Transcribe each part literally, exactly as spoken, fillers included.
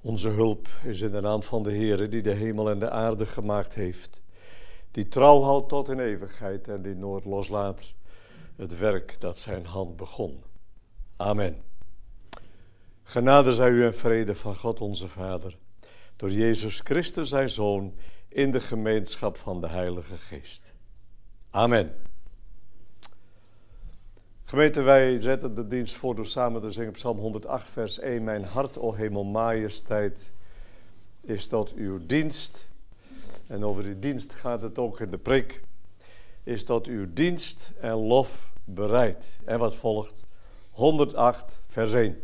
Onze hulp is in de naam van de Heere die de hemel en de aarde gemaakt heeft, die trouw houdt tot in eeuwigheid en die nooit loslaat het werk dat zijn hand begon. Amen. Genade zij u en vrede van God onze Vader, door Jezus Christus zijn Zoon, in de gemeenschap van de Heilige Geest. Amen. Gemeente, wij zetten de dienst voor door samen te zingen Psalm honderdacht vers één. Mijn hart, o hemel, majesteit, is tot uw dienst. En over die dienst gaat het ook in de preek. Is tot uw dienst en lof bereid. En wat volgt? honderdacht vers één.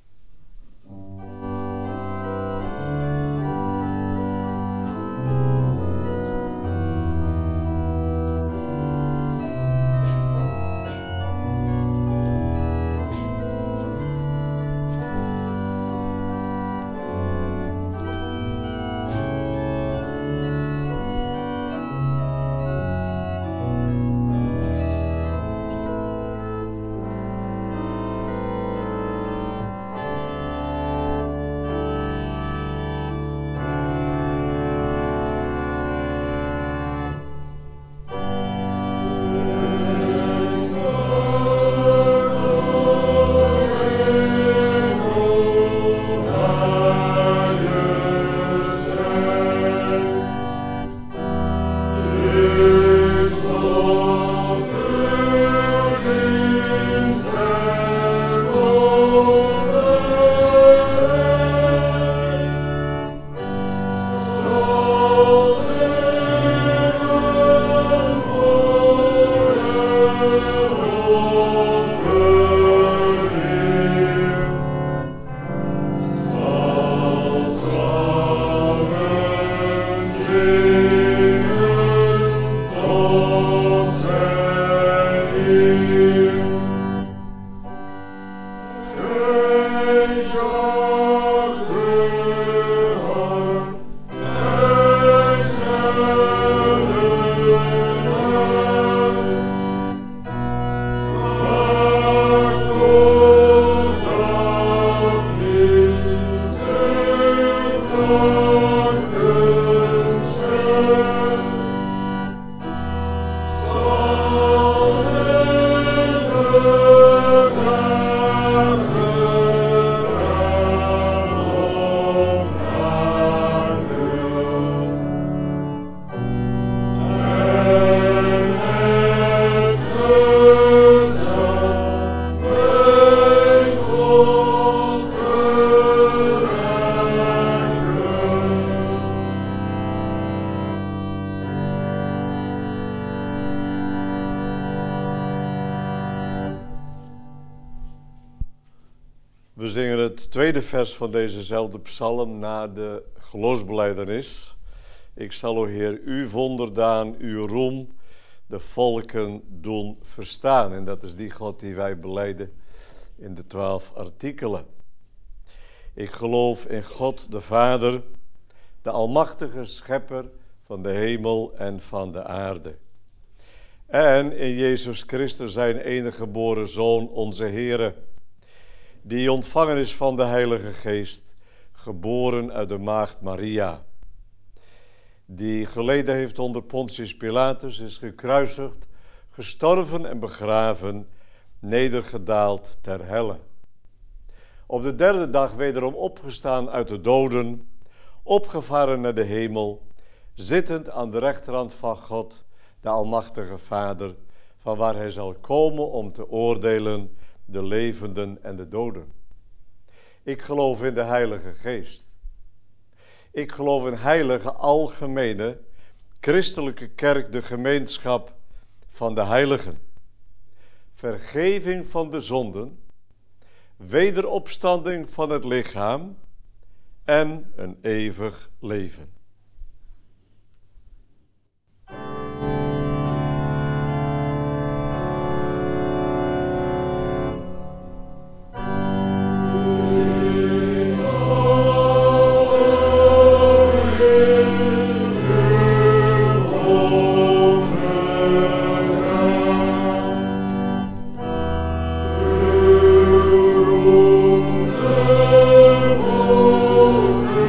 We zingen het tweede vers van dezezelfde psalm na de geloofsbelijdenis. Ik zal, o Heer, uw wonderdaan, uw roem, de volken doen verstaan. En dat is die God die wij belijden in de twaalf artikelen. Ik geloof in God de Vader, de almachtige schepper van de hemel en van de aarde. En in Jezus Christus zijn enige geboren Zoon, onze Heere, die ontvangen is van de Heilige Geest, geboren uit de maagd Maria, die geleden heeft onder Pontius Pilatus, is gekruisigd, gestorven en begraven, nedergedaald ter helle. Op de derde dag wederom opgestaan uit de doden, opgevaren naar de hemel, zittend aan de rechterhand van God, de almachtige Vader, van waar hij zal komen om te oordelen de levenden en de doden. Ik geloof in de Heilige Geest. Ik geloof in heilige, algemene, christelijke kerk, de gemeenschap van de heiligen. Vergeving van de zonden, wederopstanding van het lichaam en een eeuwig leven. Oh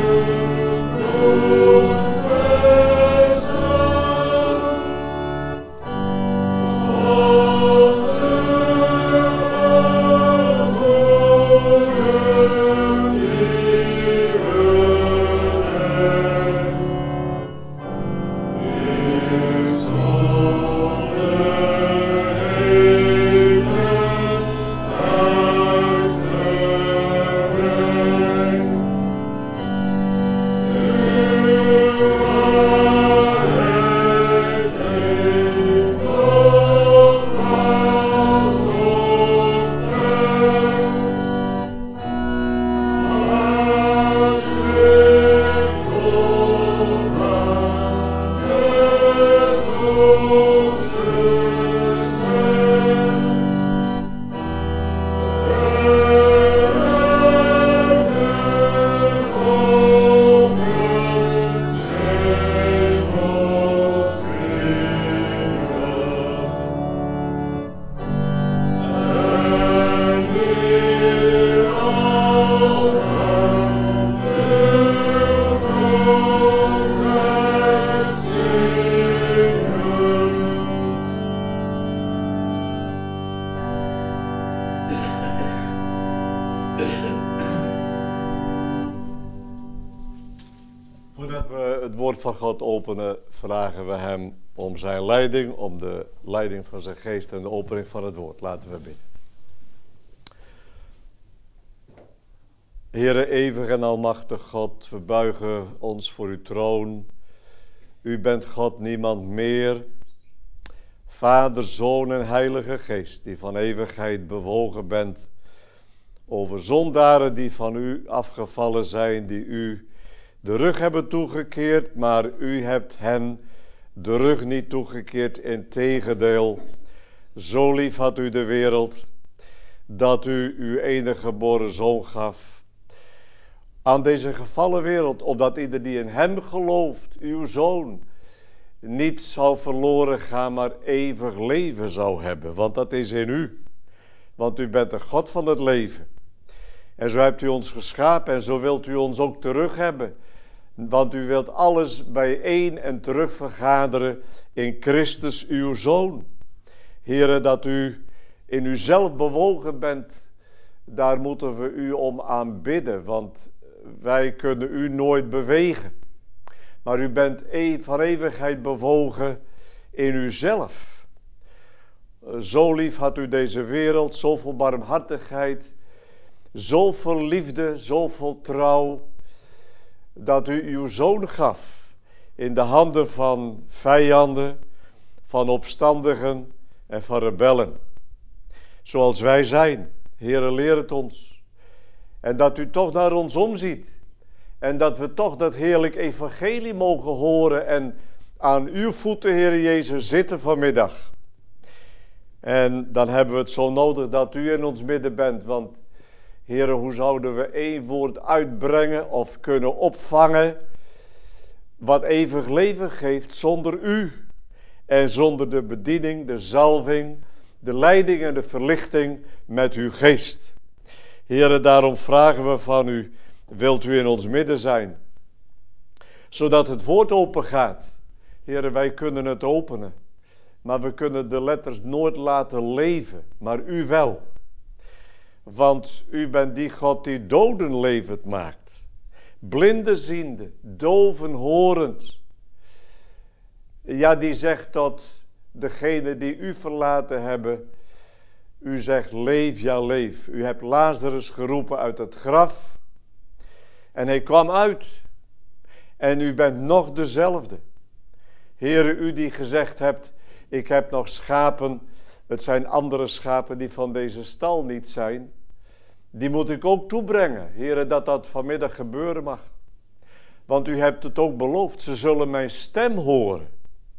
woord van God openen, vragen we hem om zijn leiding, om de leiding van zijn geest en de opening van het woord. Laten we bidden. Heere eeuwig en almachtig God, we buigen ons voor uw troon. U bent God, niemand meer. Vader, Zoon en Heilige Geest, die van eeuwigheid bewogen bent over zondaren die van u afgevallen zijn, die u de rug hebben toegekeerd, maar u hebt hen de rug niet toegekeerd. Integendeel, zo lief had u de wereld, dat u uw enige geboren Zoon gaf aan deze gevallen wereld, opdat ieder die in hem gelooft, uw Zoon, niet zou verloren gaan, maar eeuwig leven zou hebben. Want dat is in u. Want u bent de God van het leven. En zo hebt u ons geschapen en zo wilt u ons ook terug hebben. Want u wilt alles bijeen en terug vergaderen in Christus uw Zoon. Heere, dat u in uzelf bewogen bent, daar moeten we u om aanbidden. Want wij kunnen u nooit bewegen. Maar u bent van eeuwigheid bewogen in uzelf. Zo lief had u deze wereld, zoveel barmhartigheid, zoveel liefde, zoveel trouw, dat u uw Zoon gaf in de handen van vijanden, van opstandigen en van rebellen. Zoals wij zijn, Heere, leer het ons. En dat u toch naar ons omziet. En dat we toch dat heerlijk evangelie mogen horen en aan uw voeten, Heere Jezus, zitten vanmiddag. En dan hebben we het zo nodig dat u in ons midden bent, want Heere, hoe zouden we één woord uitbrengen of kunnen opvangen wat eeuwig leven geeft zonder u en zonder de bediening, de zalving, de leiding en de verlichting met uw geest. Heere, daarom vragen we van u, wilt u in ons midden zijn, zodat het woord open gaat. Heere, wij kunnen het openen, maar we kunnen de letters nooit laten leven, maar u wel. Want u bent die God die doden levend maakt, blinden ziende, doven horend. Ja, die zegt tot degene die u verlaten hebben, u zegt leef, ja leef. U hebt Lazarus geroepen uit het graf en hij kwam uit en u bent nog dezelfde. Heere, u die gezegd hebt, ik heb nog schapen, het zijn andere schapen die van deze stal niet zijn, die moet ik ook toebrengen. Heere, dat dat vanmiddag gebeuren mag. Want u hebt het ook beloofd, ze zullen mijn stem horen.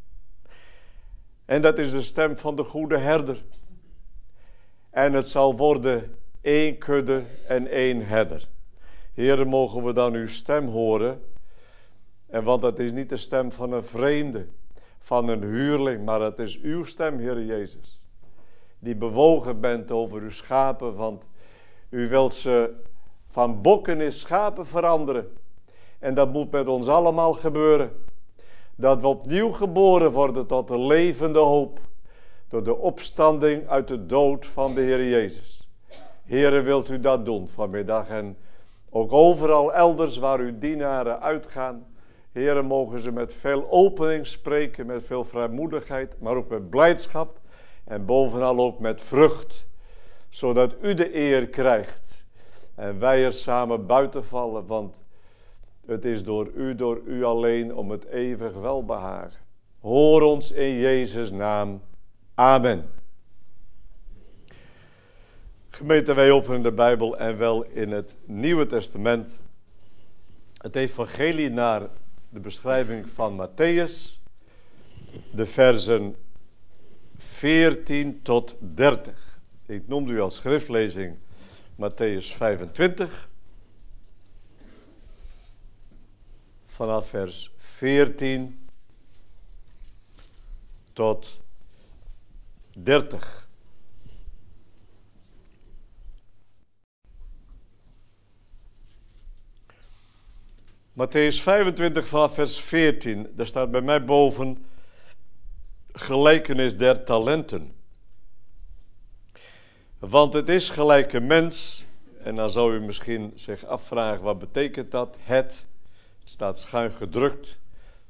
En dat is de stem van de goede herder. En het zal worden één kudde en één herder. Heere, mogen we dan uw stem horen. En want dat is niet de stem van een vreemde, van een huurling, maar het is uw stem, Heere Jezus. Die bewogen bent over uw schapen, want u wilt ze van bokken in schapen veranderen. En dat moet met ons allemaal gebeuren. Dat we opnieuw geboren worden tot de levende hoop. Door de opstanding uit de dood van de Heer Jezus. Heere, wilt u dat doen vanmiddag. En ook overal elders waar uw dienaren uitgaan. Heere, mogen ze met veel opening spreken. Met veel vrijmoedigheid. Maar ook met blijdschap. En bovenal ook met vrucht. Zodat u de eer krijgt. En wij er samen buiten vallen. Want het is door u, door u alleen om het eeuwig welbehagen. Hoor ons in Jezus' naam. Amen. Gemeente, wij openen de Bijbel en wel in het Nieuwe Testament. Het evangelie naar de beschrijving van Matthäus. De versen veertien tot dertig. Ik noemde u als schriftlezing Matthäus vijfentwintig. Vanaf vers veertien tot dertig. Matthäus vijfentwintig vanaf vers veertien. Daar staat bij mij boven gelijkenis der talenten. Want het is gelijk een mens, en dan zou u misschien zich afvragen wat betekent dat, het, het staat schuin gedrukt,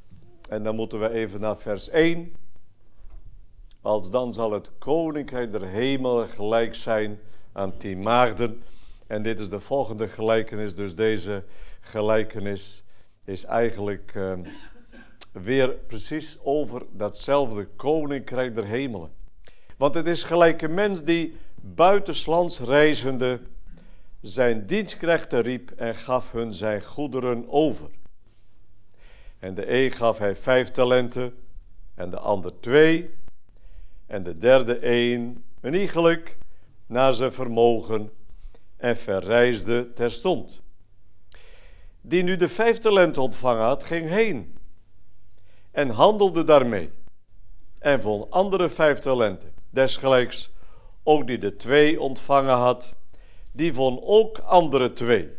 En dan moeten we even naar vers één. Als dan zal het koninkrijk der hemelen gelijk zijn aan tien maagden. En dit is de volgende gelijkenis. Dus deze gelijkenis is eigenlijk uh, weer precies over datzelfde koninkrijk der hemelen. Want het is gelijk een mens die buitenslands reizende zijn dienstknechten riep en gaf hun zijn goederen over. En de een gaf hij vijf talenten en de ander twee en de derde één, een iegelijk naar zijn vermogen en verreisde terstond. Die nu de vijf talenten ontvangen had, ging heen en handelde daarmee en vond andere vijf talenten. Desgelijks ook die de twee ontvangen had, die vond ook andere twee.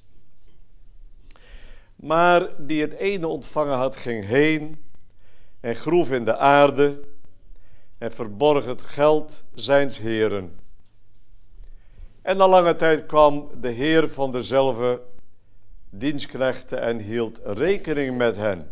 Maar die het ene ontvangen had, ging heen en groef in de aarde en verborg het geld zijns heren. En na lange tijd kwam de heer van dezelfde dienstknechten en hield rekening met hen.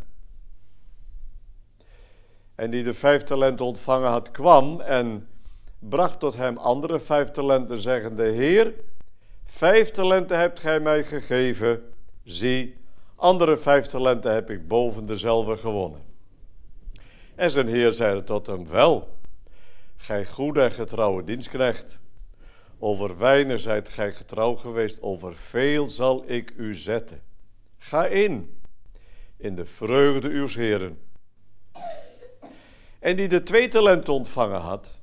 En die de vijf talenten ontvangen had, kwam en bracht tot hem andere vijf talenten, zeggende: Heer, vijf talenten hebt gij mij gegeven, zie, andere vijf talenten heb ik boven dezelfde gewonnen. En zijn heer zeide tot hem: Wel, gij goede en getrouwe dienstknecht, over weinig zijt gij getrouw geweest, over veel zal ik u zetten. Ga in, in de vreugde uws heren. En die de twee talenten ontvangen had,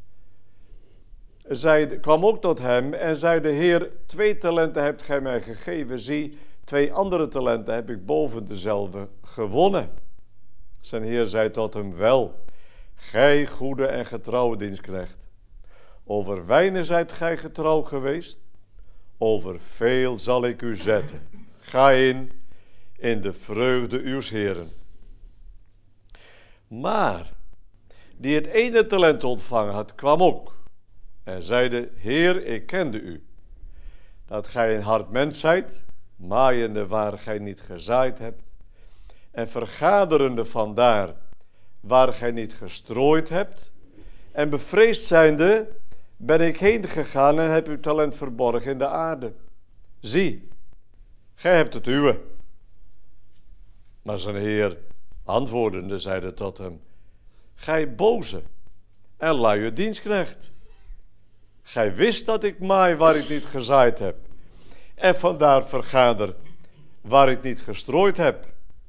zei, kwam ook tot hem en zei: de Heer, twee talenten hebt gij mij gegeven, zie, twee andere talenten heb ik boven dezelfde gewonnen. Zijn heer zei tot hem: Wel, gij goede en getrouwe dienstknecht, over weinig zijt gij getrouw geweest, over veel zal ik u zetten. Ga in, in de vreugde uws heren. Maar die het ene talent ontvangen had, kwam ook en zeide: Heer, ik kende u, dat gij een hard mens zijt, maaiende waar gij niet gezaaid hebt, en vergaderende vandaar waar gij niet gestrooid hebt, en bevreesd zijnde ben ik heen gegaan en heb uw talent verborgen in de aarde. Zie, gij hebt het uwe. Maar zijn heer antwoordende zeide tot hem: Gij boze en luie dienstknecht, gij wist dat ik maai waar ik niet gezaaid heb, en vandaar vergader waar ik niet gestrooid heb.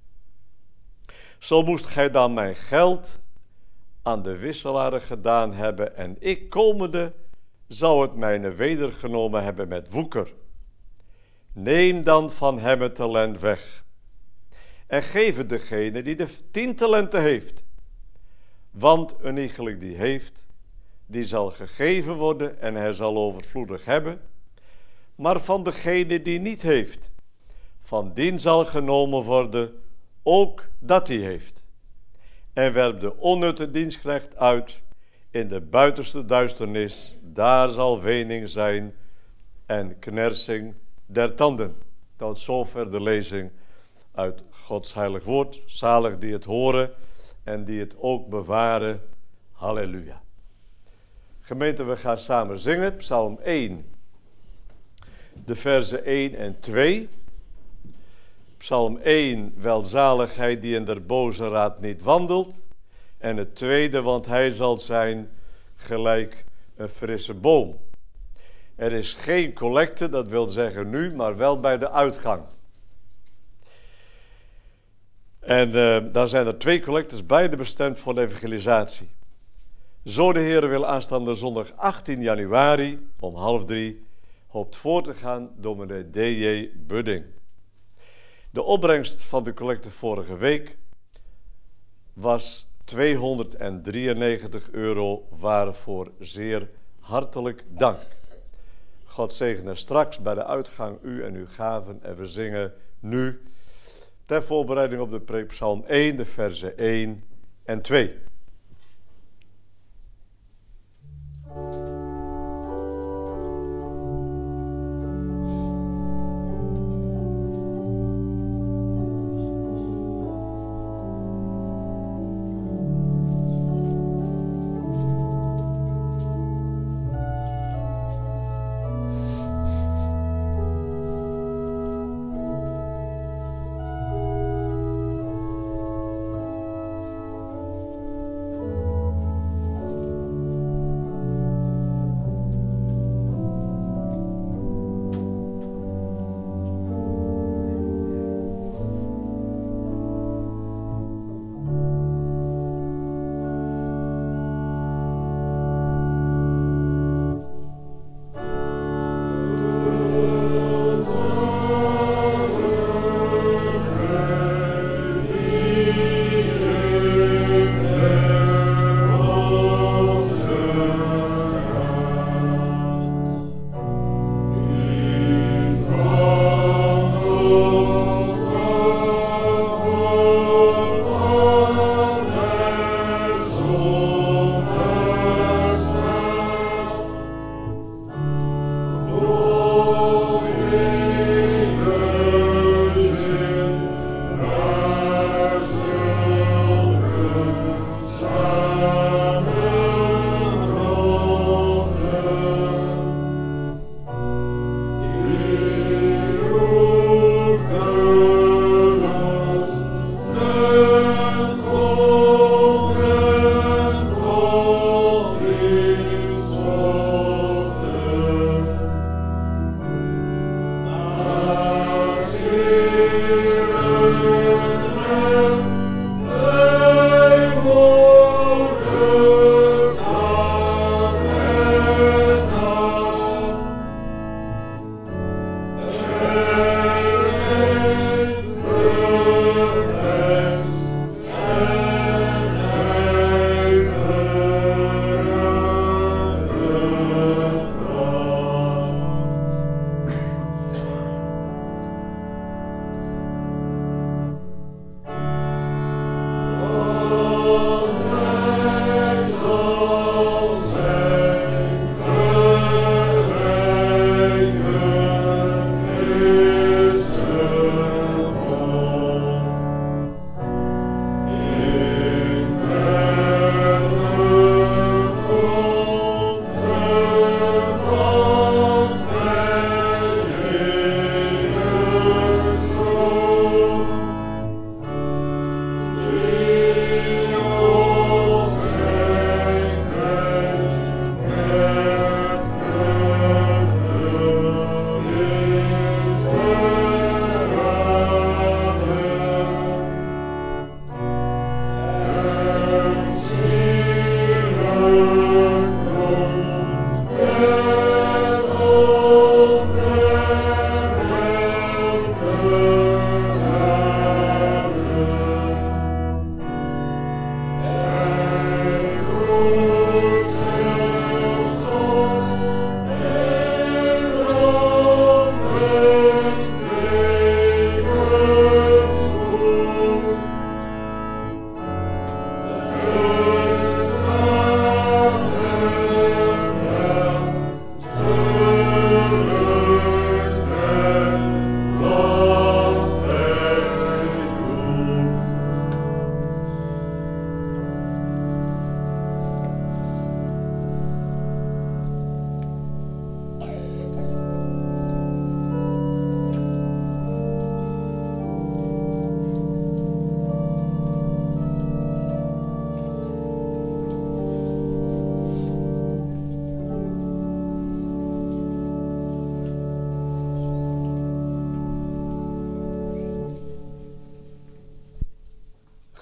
Zo moest gij dan mijn geld aan de wisselaren gedaan hebben, en ik komende zou het mijne wedergenomen hebben met woeker. Neem dan van hem het talent weg en geef het degene die de tien talenten heeft. Want een iegelijk die heeft, die zal gegeven worden en hij zal overvloedig hebben. Maar van degene die niet heeft, van dien zal genomen worden ook dat hij heeft. En werp de onnutte dienstknecht uit in de buitenste duisternis, daar zal wening zijn en knersing der tanden. Tot zover de lezing uit Gods heilig woord. Zalig die het horen en die het ook bewaren. Halleluja. Gemeente, we gaan samen zingen. Psalm één, de verzen één en twee. Psalm één, welzaligheid die in der boze raad niet wandelt. En het tweede, want hij zal zijn gelijk een frisse boom. Er is geen collecte, dat wil zeggen nu, maar wel bij de uitgang. En uh, daar zijn er twee collectes, beide bestemd voor de evangelisatie. Zo de Heer wil aanstaande zondag achttien januari om half drie hoopt voor te gaan dominee D J Budding. De opbrengst van de collecte vorige week was tweehonderddrieënnegentig euro, waarvoor zeer hartelijk dank. God zegene straks bij de uitgang u en uw gaven en we zingen nu ter voorbereiding op de preek Psalm één, de verzen één en twee.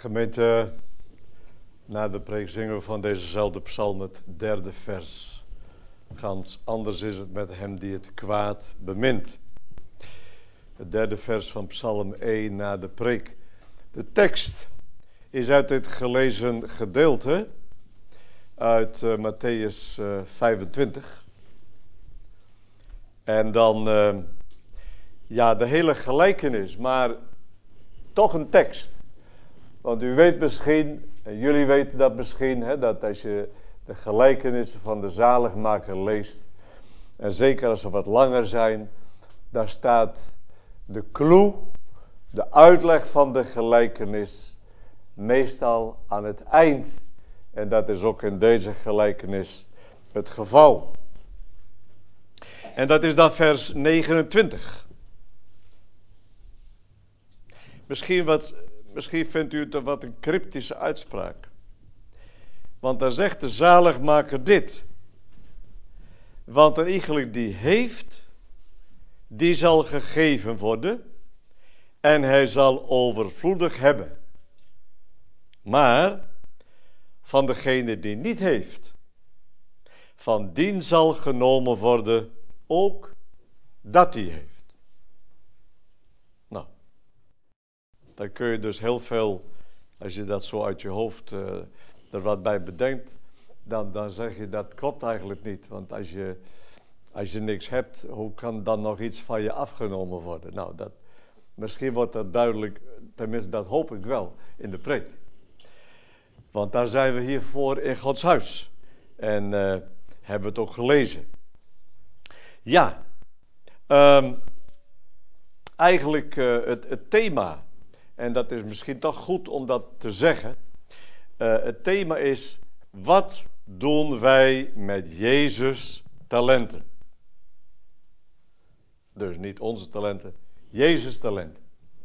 Gemeente, na de preek zingen we van dezezelfde psalm het derde vers. Gans anders is het met hem die het kwaad bemint. Het derde vers van psalm één na de preek. De tekst is uit dit gelezen gedeelte uit uh, Mattheüs uh, vijfentwintig. En dan, uh, ja, de hele gelijkenis, maar toch een tekst. Want u weet misschien, en jullie weten dat misschien, hè, dat als je de gelijkenissen van de zaligmaker leest, en zeker als ze wat langer zijn, daar staat de clue, de uitleg van de gelijkenis, meestal aan het eind. En dat is ook in deze gelijkenis het geval. En dat is dan vers negenentwintig. Misschien, wat, misschien vindt u het wat een cryptische uitspraak. Want dan zegt de zaligmaker dit. Want een iegelijk die heeft, die zal gegeven worden en hij zal overvloedig hebben. Maar van degene die niet heeft, van dien zal genomen worden ook dat hij heeft. Nou, dan kun je dus heel veel, als je dat zo uit je hoofd uh, er wat bij bedenkt, dan, dan zeg je dat klopt eigenlijk niet. Want als je, als je niks hebt, hoe kan dan nog iets van je afgenomen worden? Nou, dat, misschien wordt dat duidelijk, tenminste dat hoop ik wel, in de preek. Want daar zijn we hiervoor in Gods huis. En uh, hebben we het ook gelezen. Ja, um, eigenlijk uh, het, het thema, en dat is misschien toch goed om dat te zeggen. Uh, het thema is, wat doen wij met Jezus' talenten? Dus niet onze talenten, Jezus' talenten.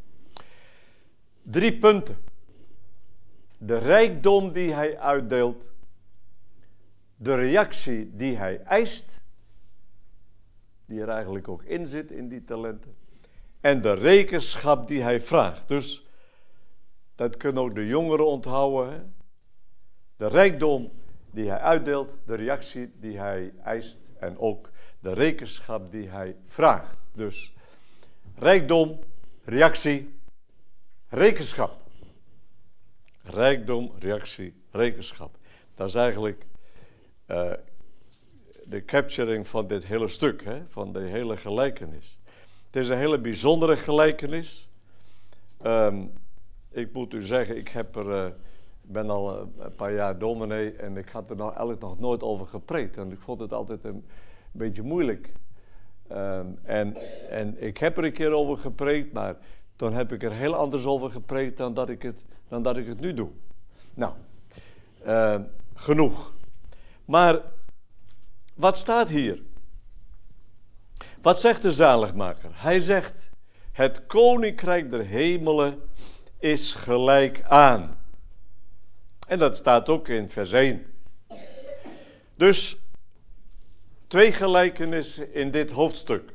Drie punten. De rijkdom die hij uitdeelt, de reactie die hij eist, die er eigenlijk ook in zit in die talenten, en de rekenschap die hij vraagt. Dus dat kunnen ook de jongeren onthouden. Hè? De rijkdom die hij uitdeelt, de reactie die hij eist en ook de rekenschap die hij vraagt. Dus rijkdom, reactie, rekenschap. Rijkdom, reactie, rekenschap. Dat is eigenlijk uh, de capturing van dit hele stuk, hè, van de hele gelijkenis. Het is een hele bijzondere gelijkenis. Um, ik moet u zeggen, ik heb er, uh, ben al een paar jaar dominee en ik had er nog, eigenlijk nog nooit over gepreekt. En ik vond het altijd een beetje moeilijk. Um, en, en ik heb er een keer over gepreekt, maar toen heb ik er heel anders over gepreekt dan dat ik het, dan dat ik het nu doe. Nou, uh, genoeg. Maar wat staat hier? Wat zegt de zaligmaker? Hij zegt, het koninkrijk der hemelen is gelijk aan. En dat staat ook in vers één. Dus twee gelijkenissen in dit hoofdstuk.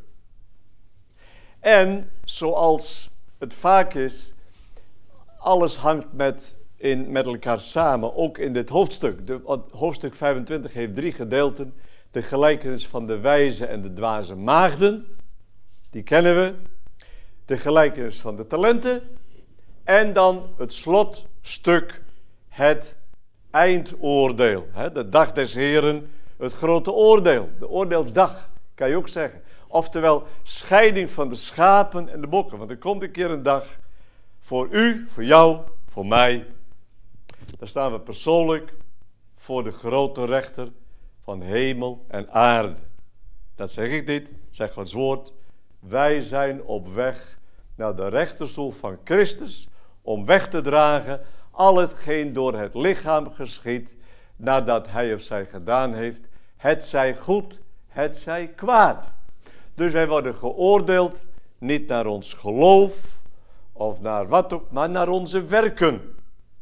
En zoals het vaak is, alles hangt met, in, met elkaar samen, ook in dit hoofdstuk. De, hoofdstuk vijfentwintig heeft drie gedeelten. De gelijkenis van de wijze en de dwaze maagden, die kennen we. De gelijkenis van de talenten. En dan het slotstuk, het eindoordeel. Hè, de dag des Heren, het grote oordeel. De oordeelsdag, kan je ook zeggen. Oftewel, scheiding van de schapen en de bokken. Want er komt een keer een dag voor u, voor jou, voor mij. Daar staan we persoonlijk voor de grote rechter van hemel en aarde. Dat zeg ik niet, zeg Gods woord. Wij zijn op weg naar de rechterstoel van Christus om weg te dragen al hetgeen door het lichaam geschiedt nadat hij of zij gedaan heeft. Het zij goed, het zij kwaad. Dus wij worden geoordeeld niet naar ons geloof of naar wat ook, maar naar onze werken.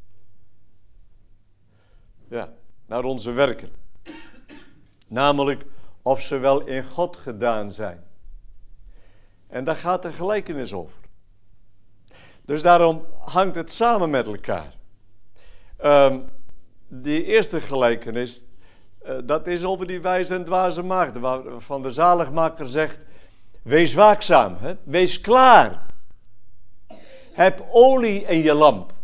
Ja, naar onze werken. Namelijk of ze wel in God gedaan zijn. En daar gaat de gelijkenis over. Dus daarom hangt het samen met elkaar. Um, die eerste gelijkenis, uh, dat is over die wijze en dwaze maagden, waarvan de zaligmaker zegt, wees waakzaam, hè? Wees klaar. Heb olie in je lamp.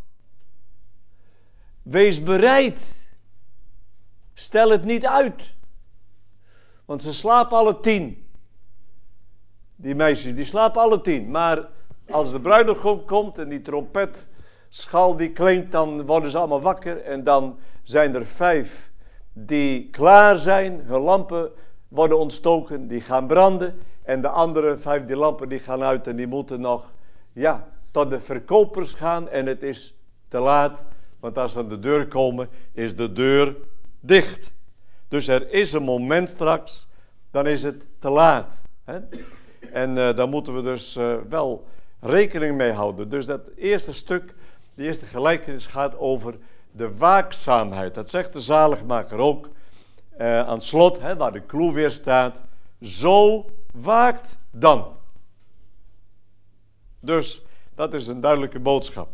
Wees bereid. Stel het niet uit. Want ze slapen alle tien. Die meisjes, die slapen alle tien. Maar als de bruidegom komt en die trompetschal die klinkt, dan worden ze allemaal wakker. En dan zijn er vijf die klaar zijn. Hun lampen worden ontstoken, die gaan branden. En de andere vijf, die lampen, die gaan uit en die moeten nog, ja, tot de verkopers gaan. En het is te laat, want als ze aan de deur komen, is de deur dicht. Dus er is een moment straks, dan is het te laat. Hè? En uh, daar moeten we dus uh, wel rekening mee houden. Dus dat eerste stuk, die eerste gelijkenis gaat over de waakzaamheid. Dat zegt de zaligmaker ook. Uh, aan het slot, hè, waar de kloe weer staat. Zo waakt dan. Dus dat is een duidelijke boodschap.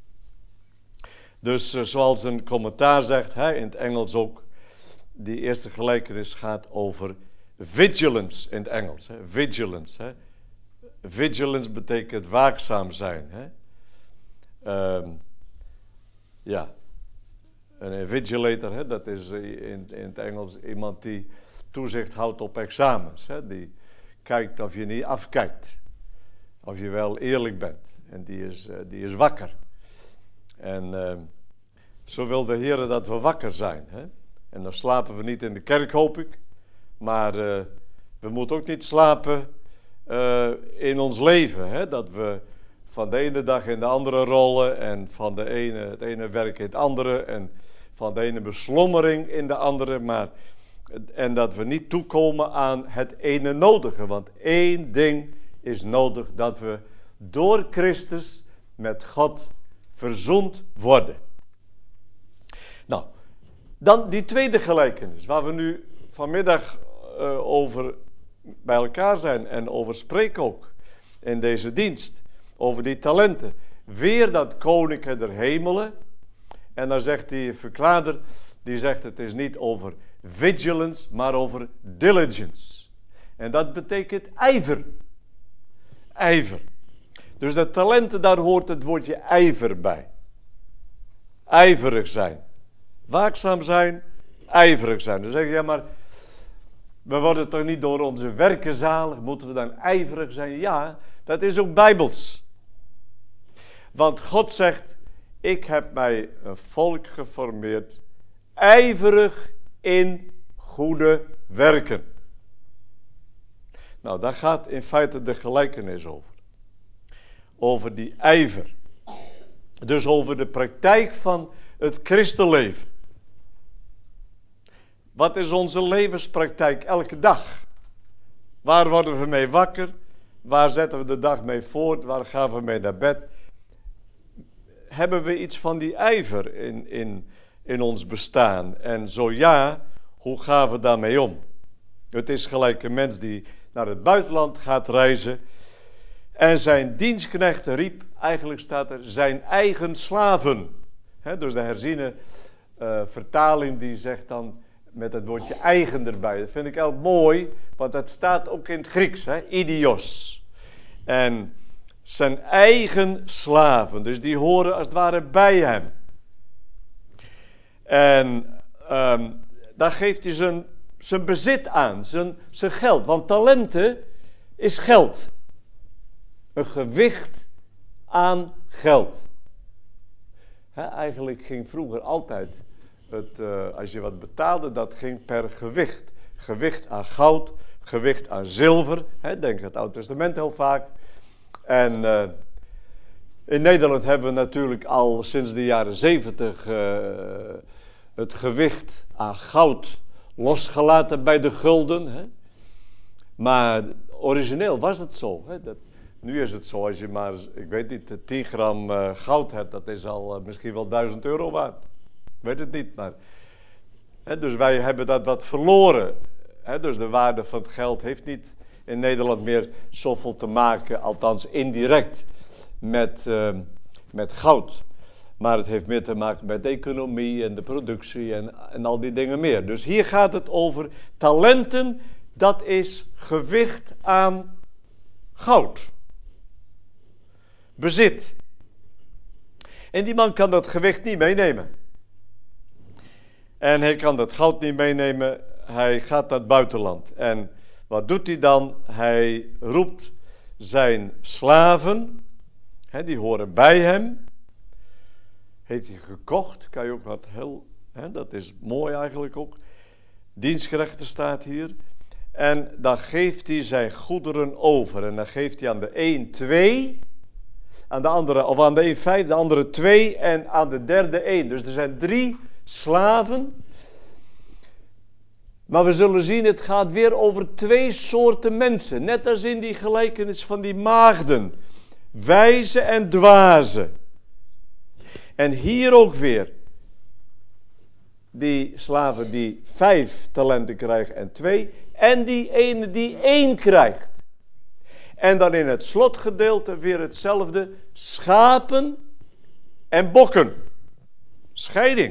Dus uh, zoals een commentaar zegt, hè, in het Engels ook. Die eerste gelijkenis gaat over vigilance in het Engels. Hè? Vigilance. Hè? Vigilance betekent waakzaam zijn. Hè? Um, ja. Een invigilator, hè? Dat is in, in het Engels iemand die toezicht houdt op examens. Hè? Die kijkt of je niet afkijkt. Of je wel eerlijk bent. En die is, uh, die is wakker. En uh, zo wil de Heer dat we wakker zijn. Hè? En dan slapen we niet in de kerk, hoop ik. Maar uh, we moeten ook niet slapen uh, in ons leven. Hè? Dat we van de ene dag in de andere rollen. En van de ene, het ene werk in het andere. En van de ene beslommering in de andere. Maar, en dat we niet toekomen aan het ene nodige. Want één ding is nodig. Dat we door Christus met God verzoend worden. Nou. Dan die tweede gelijkenis, waar we nu vanmiddag uh, over bij elkaar zijn en over spreken ook in deze dienst. Over die talenten. Weer dat koninkrijk der hemelen. En dan zegt die verklaarder, die zegt het is niet over vigilance, maar over diligence. En dat betekent ijver. Ijver. Dus de talenten, daar hoort het woordje ijver bij. Ijverig zijn. Waakzaam zijn, ijverig zijn. Dan zeg je, ja maar, we worden toch niet door onze werken zalig, moeten we dan ijverig zijn? Ja, dat is ook bijbels. Want God zegt, ik heb mij een volk geformeerd, ijverig in goede werken. Nou, daar gaat in feite de gelijkenis over. Over die ijver. Dus over de praktijk van het christenleven. Wat is onze levenspraktijk elke dag? Waar worden we mee wakker? Waar zetten we de dag mee voort? Waar gaan we mee naar bed? Hebben we iets van die ijver in, in, in ons bestaan? En zo ja, hoe gaan we daarmee om? Het is gelijk een mens die naar het buitenland gaat reizen en zijn dienstknechten riep, eigenlijk staat er, zijn eigen slaven. He, dus de herziene uh, vertaling die zegt dan met het woordje eigen erbij. Dat vind ik heel mooi, want dat staat ook in het Grieks, he, idios. En zijn eigen slaven, dus die horen als het ware bij hem. En um, daar geeft hij zijn, zijn bezit aan, zijn, zijn geld. Want talenten is geld. Een gewicht aan geld. He, eigenlijk ging vroeger altijd, het, uh, als je wat betaalde, dat ging per gewicht. Gewicht aan goud, gewicht aan zilver. He, denk het Oude Testament heel vaak. En uh, in Nederland hebben we natuurlijk al sinds de jaren zeventig uh, het gewicht aan goud losgelaten bij de gulden. Hè? Maar origineel was het zo. Hè? Dat, nu is het zo, als je maar, ik weet niet, tien gram uh, goud hebt, dat is al uh, misschien wel duizend euro waard. Ik weet het niet, maar... Hè, dus wij hebben dat wat verloren. Hè? Dus de waarde van het geld heeft niet in Nederland meer zoveel te maken, althans indirect, met, uh, met goud. Maar het heeft meer te maken met de economie en de productie en, en al die dingen meer. Dus hier gaat het over talenten, dat is gewicht aan goud. Bezit. En die man kan dat gewicht niet meenemen. En hij kan dat goud niet meenemen, hij gaat naar het buitenland. En wat doet hij dan? Hij roept zijn slaven, hè, die horen bij hem. Heeft hij gekocht, kan je ook wat heel, hè, dat is mooi eigenlijk ook. Dienstrechten staat hier. En dan geeft hij zijn goederen over. En dan geeft hij aan de een twee, aan de andere, of aan de een vijf, de andere twee en aan de derde één. Dus er zijn drie slaven. Maar we zullen zien, het gaat weer over twee soorten mensen. Net als in die gelijkenis van die maagden. Wijze en dwaze. En hier ook weer. Die slaven die vijf talenten krijgen en twee. En die ene die één krijgt. En dan in het slotgedeelte weer hetzelfde. Schapen en bokken. Scheiding.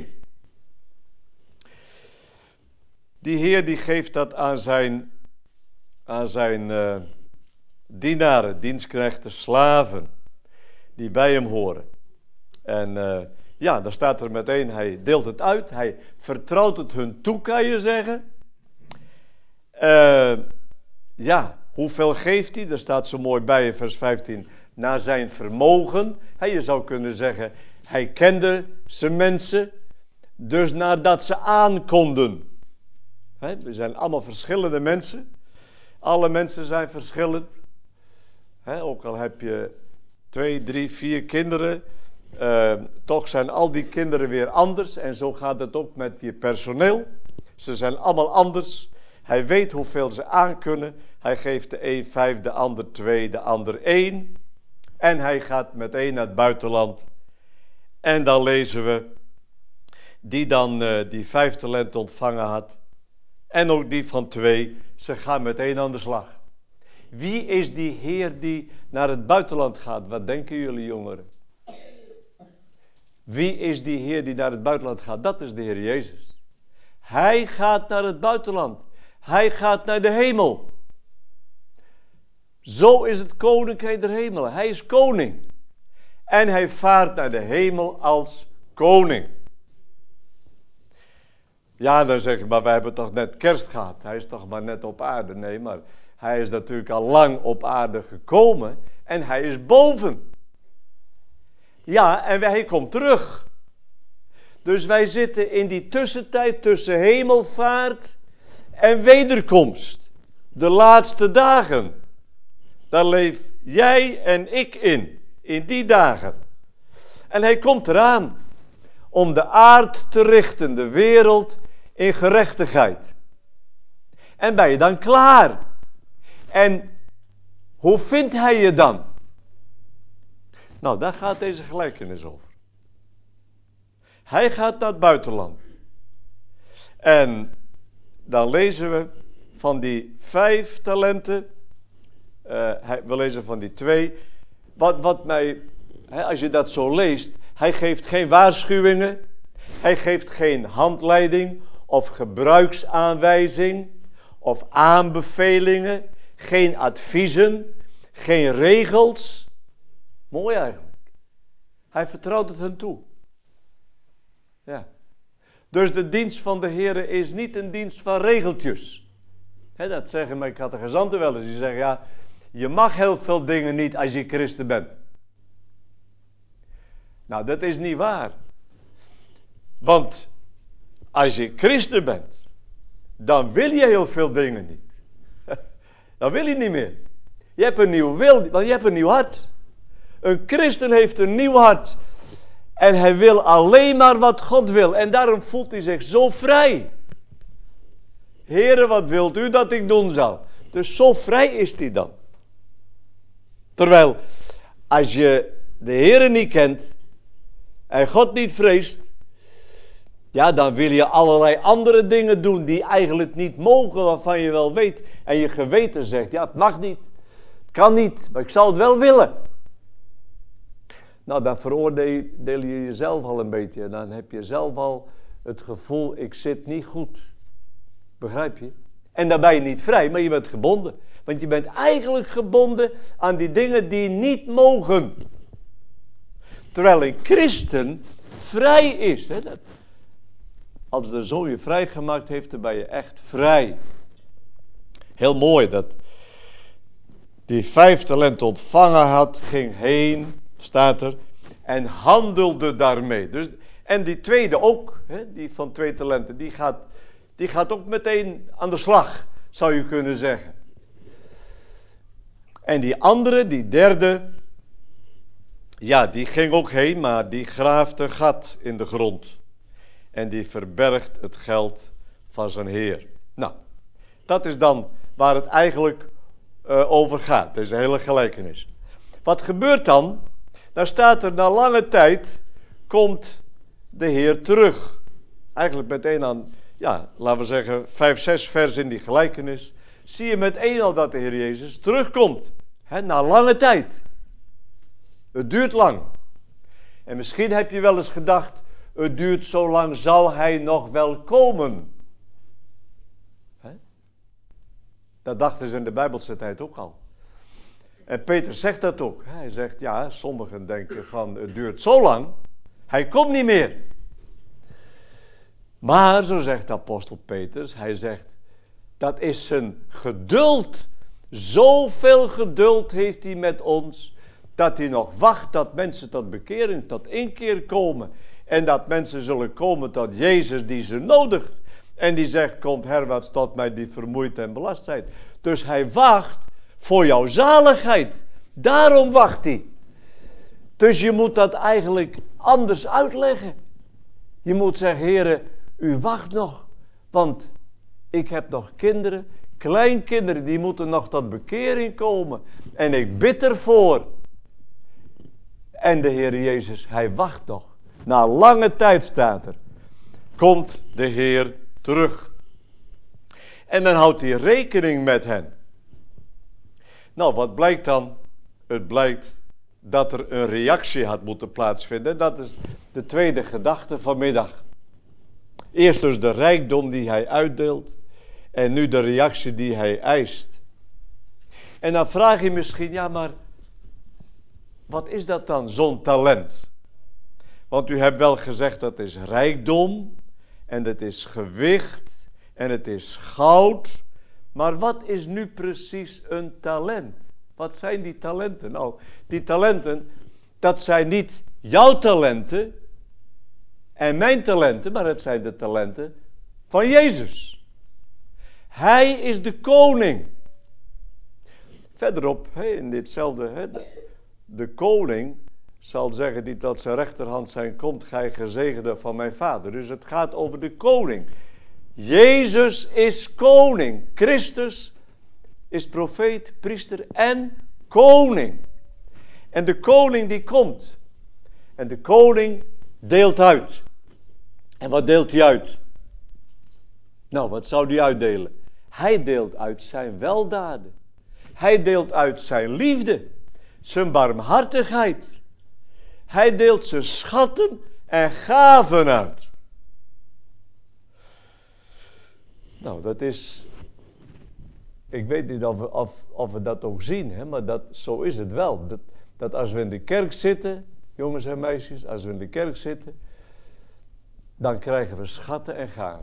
Die Heer die geeft dat aan zijn, aan zijn uh, dienaren, dienstknechten, slaven. Die bij hem horen. En uh, ja, daar staat er meteen, hij deelt het uit. Hij vertrouwt het hun toe, kan je zeggen. Uh, ja, hoeveel geeft hij? Daar staat zo mooi bij in vers vijftien. Naar zijn vermogen. Hey, je zou kunnen zeggen, hij kende zijn mensen. Dus nadat ze aankonden. Hey, we zijn allemaal verschillende mensen. Alle mensen zijn verschillend. Hey, ook al heb je twee, drie, vier kinderen. Uh, toch zijn al die kinderen weer anders. En zo gaat het ook met je personeel. Ze zijn allemaal anders. Hij weet hoeveel ze aankunnen. Hij geeft de een vijf, de ander twee, de ander één. En hij gaat meteen naar het buitenland. En dan lezen we. Die dan uh, die vijf talenten ontvangen had. En ook die van twee. Ze gaan meteen aan de slag. Wie is die Heer die naar het buitenland gaat? Wat denken jullie jongeren? Wie is die Heer die naar het buitenland gaat? Dat is de Heer Jezus. Hij gaat naar het buitenland. Hij gaat naar de hemel. Zo is het koninkrijk der hemelen. Hij is koning. En hij vaart naar de hemel als koning. Ja, dan zeg je, maar wij hebben toch net kerst gehad. Hij is toch maar net op aarde. Nee, maar hij is natuurlijk al lang op aarde gekomen. En hij is boven. Ja, en hij komt terug. Dus wij zitten in die tussentijd tussen hemelvaart en wederkomst. De laatste dagen. Daar leef jij en ik in. In die dagen. En hij komt eraan. Om de aard te richten. De wereld in gerechtigheid. En ben je dan klaar? En hoe vindt hij je dan? Nou, daar gaat deze gelijkenis over. Hij gaat naar het buitenland. En dan lezen we van die vijf talenten. Uh, we lezen van die twee. Wat, wat mij, hè, als je dat zo leest. Hij geeft geen waarschuwingen. Hij geeft geen handleiding. Of gebruiksaanwijzing. Of aanbevelingen. Geen adviezen. Geen regels. Mooi eigenlijk. Hij vertrouwt het hen toe. Ja. Dus de dienst van de Heer is niet een dienst van regeltjes. He, dat zeggen mijn catechizanten wel eens. Die zeggen, ja, je mag heel veel dingen niet als je christen bent. Nou, dat is niet waar. Want als je christen bent, dan wil je heel veel dingen niet. Dan wil je niet meer. Je hebt een nieuw wil, want je hebt een nieuw hart. Een christen heeft een nieuw hart. En hij wil alleen maar wat God wil. En daarom voelt hij zich zo vrij. Heere, wat wilt u dat ik doen zal? Dus zo vrij is hij dan. Terwijl, als je de Heere niet kent. En God niet vreest. Ja, dan wil je allerlei andere dingen doen die eigenlijk niet mogen. Waarvan je wel weet. En je geweten zegt, ja, het mag niet. Het kan niet, maar ik zou het wel willen. Nou, dan veroordeel je jezelf al een beetje. Dan heb je zelf al het gevoel, ik zit niet goed. Begrijp je? En dan ben je niet vrij, maar je bent gebonden. Want je bent eigenlijk gebonden aan die dingen die niet mogen. Terwijl een christen vrij is. Hè? Als de Zoon je vrijgemaakt heeft, dan ben je echt vrij. Heel mooi dat die vijf talenten ontvangen had, ging heen, staat er, en handelde daarmee. Dus, en die tweede ook, hè, die van twee talenten, die gaat, die gaat ook meteen aan de slag, zou je kunnen zeggen. En die andere, die derde, ja, die ging ook heen, maar die graaft een gat in de grond. En die verbergt het geld van zijn heer. Nou, dat is dan waar het eigenlijk uh, over gaat. Deze hele gelijkenis. Wat gebeurt dan? Dan staat er, na lange tijd komt de Heer terug. Eigenlijk meteen aan, ja, laten we zeggen, vijf, zes vers in die gelijkenis. Zie je meteen al dat de Heer Jezus terugkomt. He, na lange tijd. Het duurt lang. En misschien heb je wel eens gedacht, het duurt zo lang, zal hij nog wel komen? He? Dat dachten ze in de Bijbelse tijd ook al. En Peter zegt dat ook. Hij zegt, ja, sommigen denken van, het duurt zo lang, hij komt niet meer. Maar, zo zegt de apostel Petrus, hij zegt, dat is zijn geduld. Zoveel geduld heeft hij met ons, dat hij nog wacht dat mensen tot bekering, tot inkeer komen. En dat mensen zullen komen tot Jezus die ze nodigt. En die zegt, komt herwaarts tot mij die vermoeid en belast zijn. Dus hij wacht voor jouw zaligheid. Daarom wacht hij. Dus je moet dat eigenlijk anders uitleggen. Je moet zeggen, Heere, u wacht nog. Want ik heb nog kinderen, kleinkinderen, die moeten nog tot bekering komen. En ik bid ervoor. En de Heer Jezus, hij wacht nog. Na lange tijd staat er, komt de Heer terug. En dan houdt hij rekening met hen. Nou, wat blijkt dan? Het blijkt dat er een reactie had moeten plaatsvinden. Dat is de tweede gedachte vanmiddag. Eerst dus de rijkdom die hij uitdeelt. En nu de reactie die hij eist. En dan vraag je misschien, ja maar, wat is dat dan, zo'n talent? Want u hebt wel gezegd dat is rijkdom. En het is gewicht. En het is goud. Maar wat is nu precies een talent? Wat zijn die talenten? Nou, die talenten, dat zijn niet jouw talenten en mijn talenten, maar het zijn de talenten van Jezus. Hij is de koning. Verderop, in ditzelfde, de koning zal zeggen die tot zijn rechterhand zijn, komt gij gezegende van mijn vader. Dus het gaat over de koning. Jezus is koning. Christus is profeet, priester en koning. En de koning die komt. En de koning deelt uit. En wat deelt hij uit? Nou, wat zou hij uitdelen? Hij deelt uit zijn weldaden. Hij deelt uit zijn liefde. Zijn barmhartigheid. Hij deelt zijn schatten en gaven uit. Nou, dat is... Ik weet niet of we, of, of we dat ook zien, hè, maar dat, zo is het wel. Dat, dat als we in de kerk zitten, jongens en meisjes, als we in de kerk zitten, dan krijgen we schatten en gaven.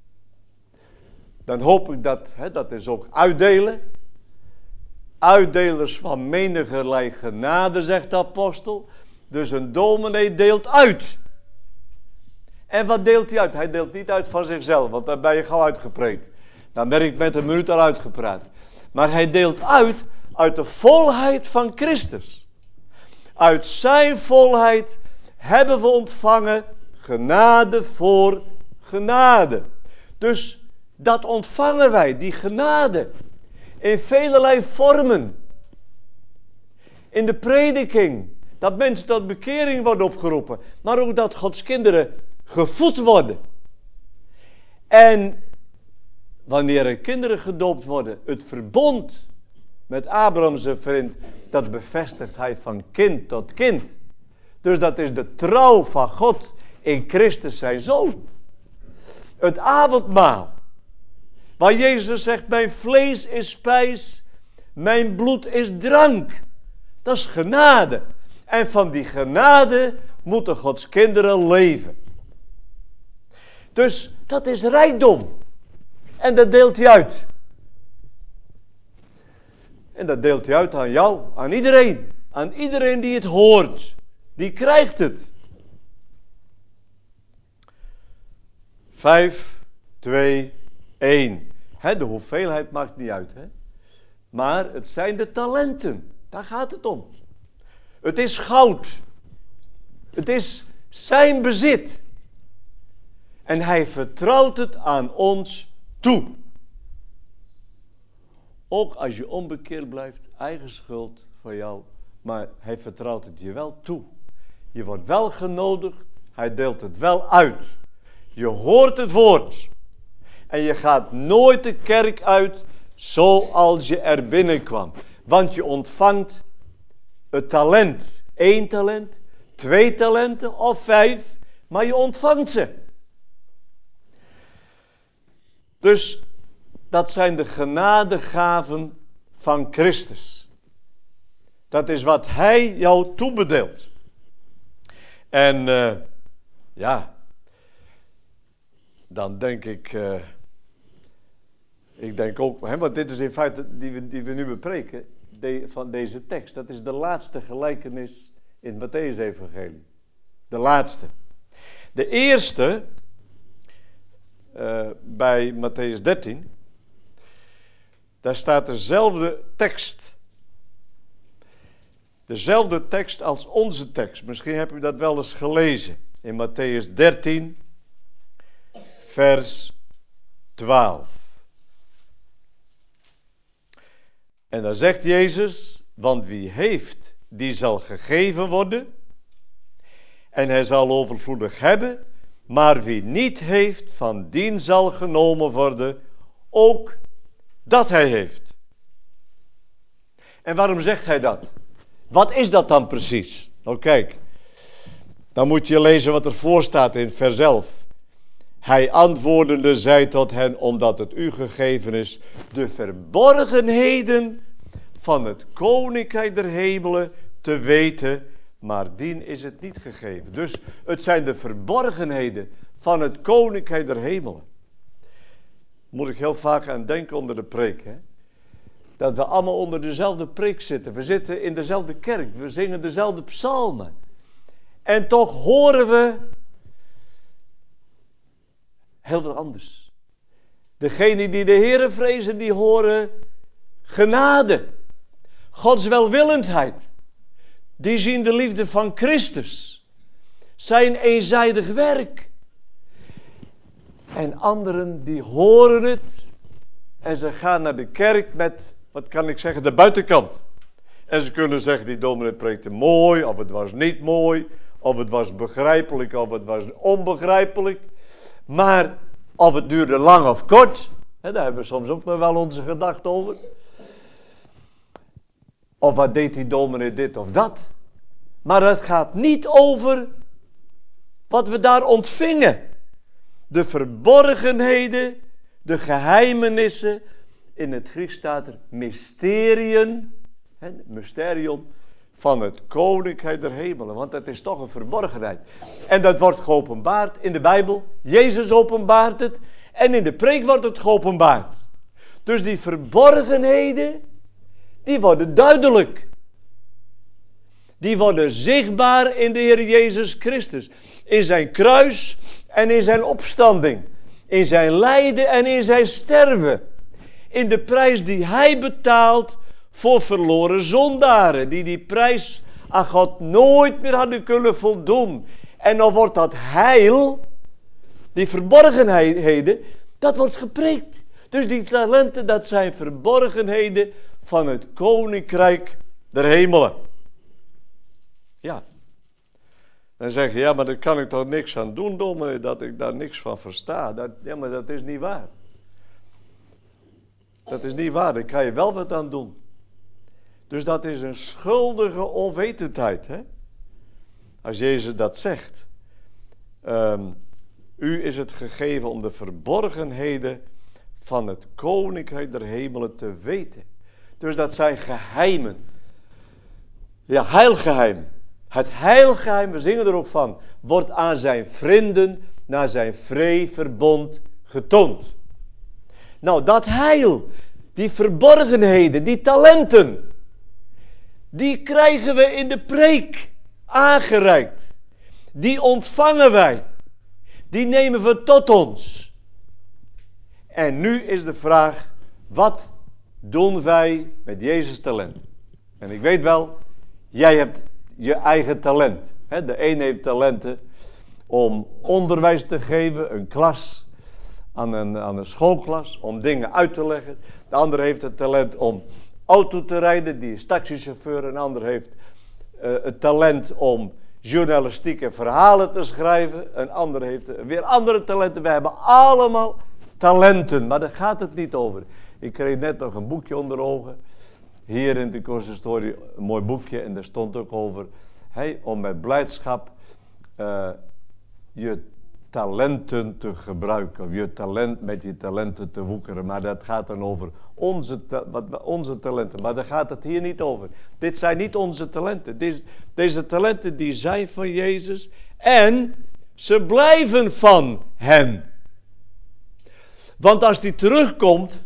Dan hoop ik dat, hè, dat is ook uitdelen. Uitdelers van menigerlei genade, zegt de apostel. Dus een dominee deelt uit. En wat deelt hij uit? Hij deelt niet uit van zichzelf, want dan ben je gauw uitgepreekt. Dan ben ik met een minuut al uitgepraat. Maar hij deelt uit uit de volheid van Christus. Uit zijn volheid hebben we ontvangen genade voor genade. Dus dat ontvangen wij, die genade. In velelei vormen. In de prediking. Dat mensen tot bekering worden opgeroepen. Maar ook dat Gods kinderen gevoed worden. En wanneer er kinderen gedoopt worden, het verbond met Abraham zijn vriend, dat bevestigt hij van kind tot kind. Dus dat is de trouw van God in Christus zijn Zoon. Het avondmaal. Waar Jezus zegt, mijn vlees is spijs, mijn bloed is drank. Dat is genade. En van die genade moeten Gods kinderen leven. Dus dat is rijkdom. En dat deelt hij uit. En dat deelt hij uit aan jou, aan iedereen. Aan iedereen die het hoort. Die krijgt het. Vijf, twee, één. He, de hoeveelheid maakt niet uit. Hè? Maar het zijn de talenten. Daar gaat het om. Het is goud. Het is zijn bezit. En hij vertrouwt het aan ons toe. Ook als je onbekeerd blijft, eigen schuld van jou. Maar hij vertrouwt het je wel toe. Je wordt wel genodigd. Hij deelt het wel uit. Je hoort het woord. En je gaat nooit de kerk uit zoals je er binnenkwam. Want je ontvangt het talent. Eén talent, twee talenten of vijf. Maar je ontvangt ze. Dus dat zijn de genadegaven van Christus. Dat is wat hij jou toebedeelt. En uh, ja, dan denk ik, uh, ik denk ook, hè, want dit is in feite die we, die we nu bepreken, de, van deze tekst. Dat is de laatste gelijkenis in het Mattheüs-evangelie. De laatste. De eerste, uh, bij Mattheüs dertien, daar staat dezelfde tekst. Dezelfde tekst als onze tekst. Misschien heb u dat wel eens gelezen. In Mattheüs dertien, vers twaalf. En dan zegt Jezus, want wie heeft, die zal gegeven worden. En hij zal overvloedig hebben. Maar wie niet heeft, van dien zal genomen worden, ook dat hij heeft. En waarom zegt hij dat? Wat is dat dan precies? Nou kijk, dan moet je lezen wat er voor staat in vers elf. Hij antwoordende zei tot hen, omdat het u gegeven is, de verborgenheden van het koninkrijk der hemelen te weten, maar dien is het niet gegeven. Dus het zijn de verborgenheden van het koninkrijk der hemelen. Moet ik heel vaak aan denken onder de preek, hè? Dat we allemaal onder dezelfde preek zitten. We zitten in dezelfde kerk. We zingen dezelfde psalmen. En toch horen we heel wat anders. Degenen die de Heere vrezen, die horen genade. Gods welwillendheid. Die zien de liefde van Christus. Zijn eenzijdig werk. En anderen die horen het. En ze gaan naar de kerk met, wat kan ik zeggen, de buitenkant. En ze kunnen zeggen, die dominee preekte mooi, of het was niet mooi, of het was begrijpelijk, of het was onbegrijpelijk. Maar of het duurde lang of kort, hè, daar hebben we soms ook nog wel onze gedachten over. Of wat deed die dominee dit of dat. Maar het gaat niet over wat we daar ontvingen. De verborgenheden, de geheimenissen, in het Grieks staat er mysteriën, hè, mysterion van het koninkrijk der hemelen. Want dat is toch een verborgenheid. En dat wordt geopenbaard in de Bijbel. Jezus openbaart het. En in de preek wordt het geopenbaard. Dus die verborgenheden, die worden duidelijk. Die worden zichtbaar in de Heer Jezus Christus. In zijn kruis en in zijn opstanding. In zijn lijden en in zijn sterven. In de prijs die hij betaalt voor verloren zondaren. Die die prijs aan God nooit meer hadden kunnen voldoen. En dan wordt dat heil, die verborgenheden, dat wordt gepreekt. Dus die talenten, dat zijn verborgenheden van het koninkrijk der hemelen. Ja. Dan zeg je, ja, maar daar kan ik toch niks aan doen, dominee, dat ik daar niks van versta. Dat, ja, maar dat is niet waar. Dat is niet waar, daar kan je wel wat aan doen. Dus dat is een schuldige onwetendheid, hè. Als Jezus dat zegt. Um, u is het gegeven om de verborgenheden van het koninkrijk der hemelen te weten. Dus dat zijn geheimen. Ja, heilgeheim. Het heilgeheim, we zingen er ook van, wordt aan zijn vrienden naar zijn vreeverbond getoond. Nou, dat heil, die verborgenheden, die talenten, die krijgen we in de preek aangereikt. Die ontvangen wij. Die nemen we tot ons. En nu is de vraag, wat doen wij met Jezus' talent? En ik weet wel, jij hebt je eigen talent. De een heeft talenten om onderwijs te geven, een klas, aan een, aan een schoolklas, om dingen uit te leggen. De ander heeft het talent om auto te rijden, die is taxichauffeur. Een ander heeft uh, het talent om journalistieke verhalen te schrijven. Een ander heeft weer andere talenten. We hebben allemaal talenten, maar daar gaat het niet over. Ik kreeg net nog een boekje onder ogen. Hier in de consistorie een mooi boekje. En daar stond ook over. Hey, om met blijdschap uh, je talenten te gebruiken. Of je talent met je talenten te woekeren. Maar dat gaat dan over onze, wat, onze talenten. Maar daar gaat het hier niet over. Dit zijn niet onze talenten. Deze, deze talenten die zijn van Jezus. En ze blijven van hem. Want als die terugkomt,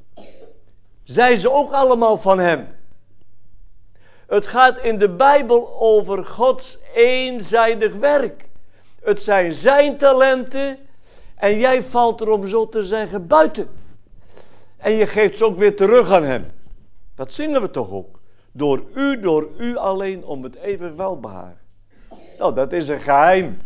zijn ze ook allemaal van hem. Het gaat in de Bijbel over Gods eenzijdig werk. Het zijn zijn talenten en jij valt er, om zo te zeggen, buiten. En je geeft ze ook weer terug aan hem. Dat zingen we toch ook. Door u, door u alleen, om het eeuwig welbehagen. Nou, dat is een geheim.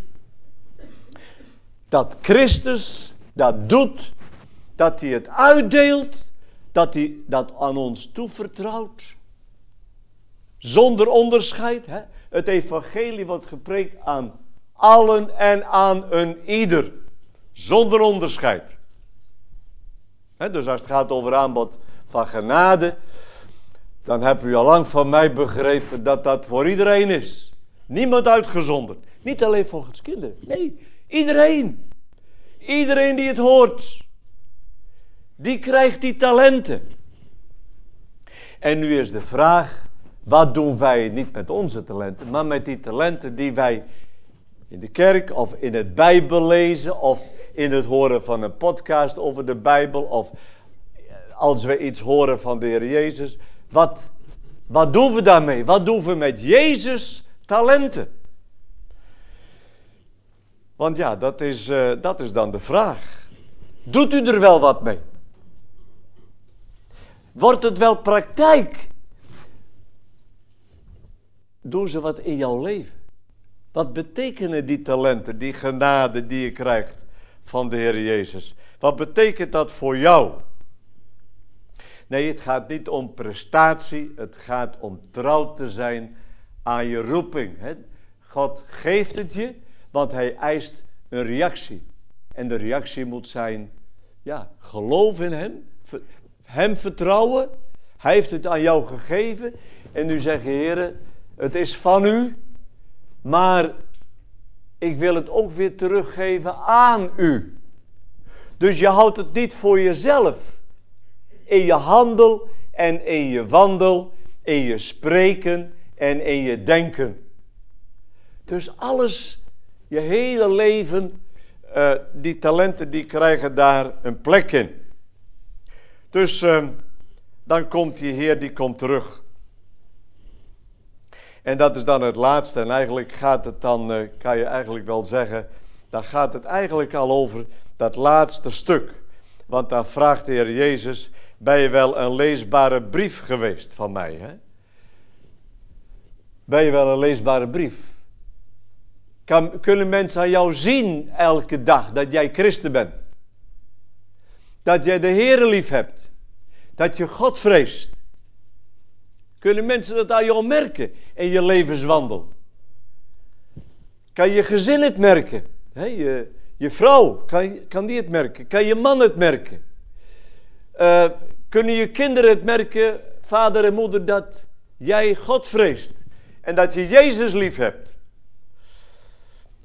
Dat Christus dat doet, dat hij het uitdeelt, dat hij dat aan ons toevertrouwt. Zonder onderscheid. Hè? Het evangelie wordt gepreekt aan allen en aan een ieder. Zonder onderscheid. Hè? Dus als het gaat over aanbod van genade, dan hebt u al lang van mij begrepen dat dat voor iedereen is. Niemand uitgezonderd. Niet alleen voor Gods kinderen. Nee, iedereen. Iedereen die het hoort. Die krijgt die talenten. En nu is de vraag, wat doen wij niet met onze talenten, maar met die talenten die wij in de kerk of in het Bijbel lezen of in het horen van een podcast over de Bijbel of als we iets horen van de Heer Jezus. Wat, wat doen we daarmee? Wat doen we met Jezus' talenten? Want ja, dat is, uh, dat is dan de vraag. Doet u er wel wat mee? Wordt het wel praktijk? Doen ze wat in jouw leven? Wat betekenen die talenten, die genade die je krijgt van de Heer Jezus? Wat betekent dat voor jou? Nee, het gaat niet om prestatie, het gaat om trouw te zijn aan je roeping. Hè? God geeft het je, want hij eist een reactie. En de reactie moet zijn, ja, geloof in hem, hem vertrouwen. Hij heeft het aan jou gegeven en nu zeg je, Heere, het is van u, maar ik wil het ook weer teruggeven aan u. Dus je houdt het niet voor jezelf. In je handel en in je wandel, in je spreken en in je denken. Dus alles, je hele leven, uh, die talenten die krijgen daar een plek in. Dus uh, dan komt die Heer, die komt terug. En dat is dan het laatste. En eigenlijk gaat het dan, uh, kan je eigenlijk wel zeggen, dan gaat het eigenlijk al over dat laatste stuk. Want dan vraagt de Heer Jezus, ben je wel een leesbare brief geweest van mij? Hè? Ben je wel een leesbare brief? Kan, kunnen mensen aan jou zien elke dag dat jij christen bent? Dat jij de Heere lief hebt? Dat je God vreest? Kunnen mensen dat aan jou merken in je levenswandel? Kan je gezin het merken? He, je, je vrouw, kan, kan die het merken? Kan je man het merken? Uh, kunnen je kinderen het merken, vader en moeder, dat jij God vreest? En dat je Jezus lief hebt?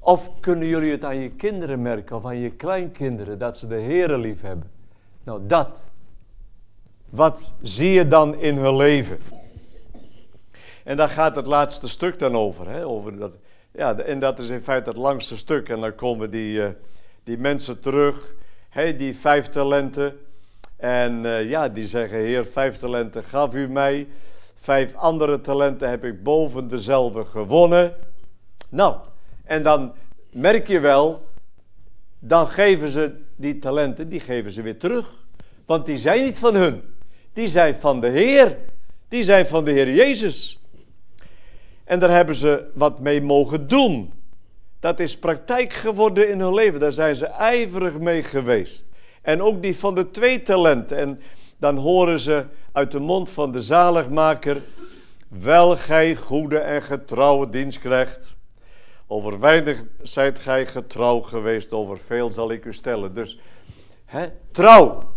Of kunnen jullie het aan je kinderen merken of aan je kleinkinderen dat ze de Heere lief hebben? Nou, dat. Wat zie je dan in hun leven? En daar gaat het laatste stuk dan over. Hè? Over dat, ja, en dat is in feite het langste stuk. En dan komen die, uh, die mensen terug, hè, die vijf talenten. En uh, ja, die zeggen, Heer, vijf talenten gaf u mij. Vijf andere talenten heb ik boven dezelfde gewonnen. Nou, en dan merk je wel, dan geven ze die talenten, die geven ze weer terug. Want die zijn niet van hun. Die zijn van de Heer. Die zijn van de Heer Jezus. En daar hebben ze wat mee mogen doen. Dat is praktijk geworden in hun leven. Daar zijn ze ijverig mee geweest. En ook die van de twee talenten. En dan horen ze uit de mond van de zaligmaker: wel gij goede en getrouwe dienstknecht. Over weinig zijt gij getrouw geweest, over veel zal ik u stellen. Dus, hè, trouw.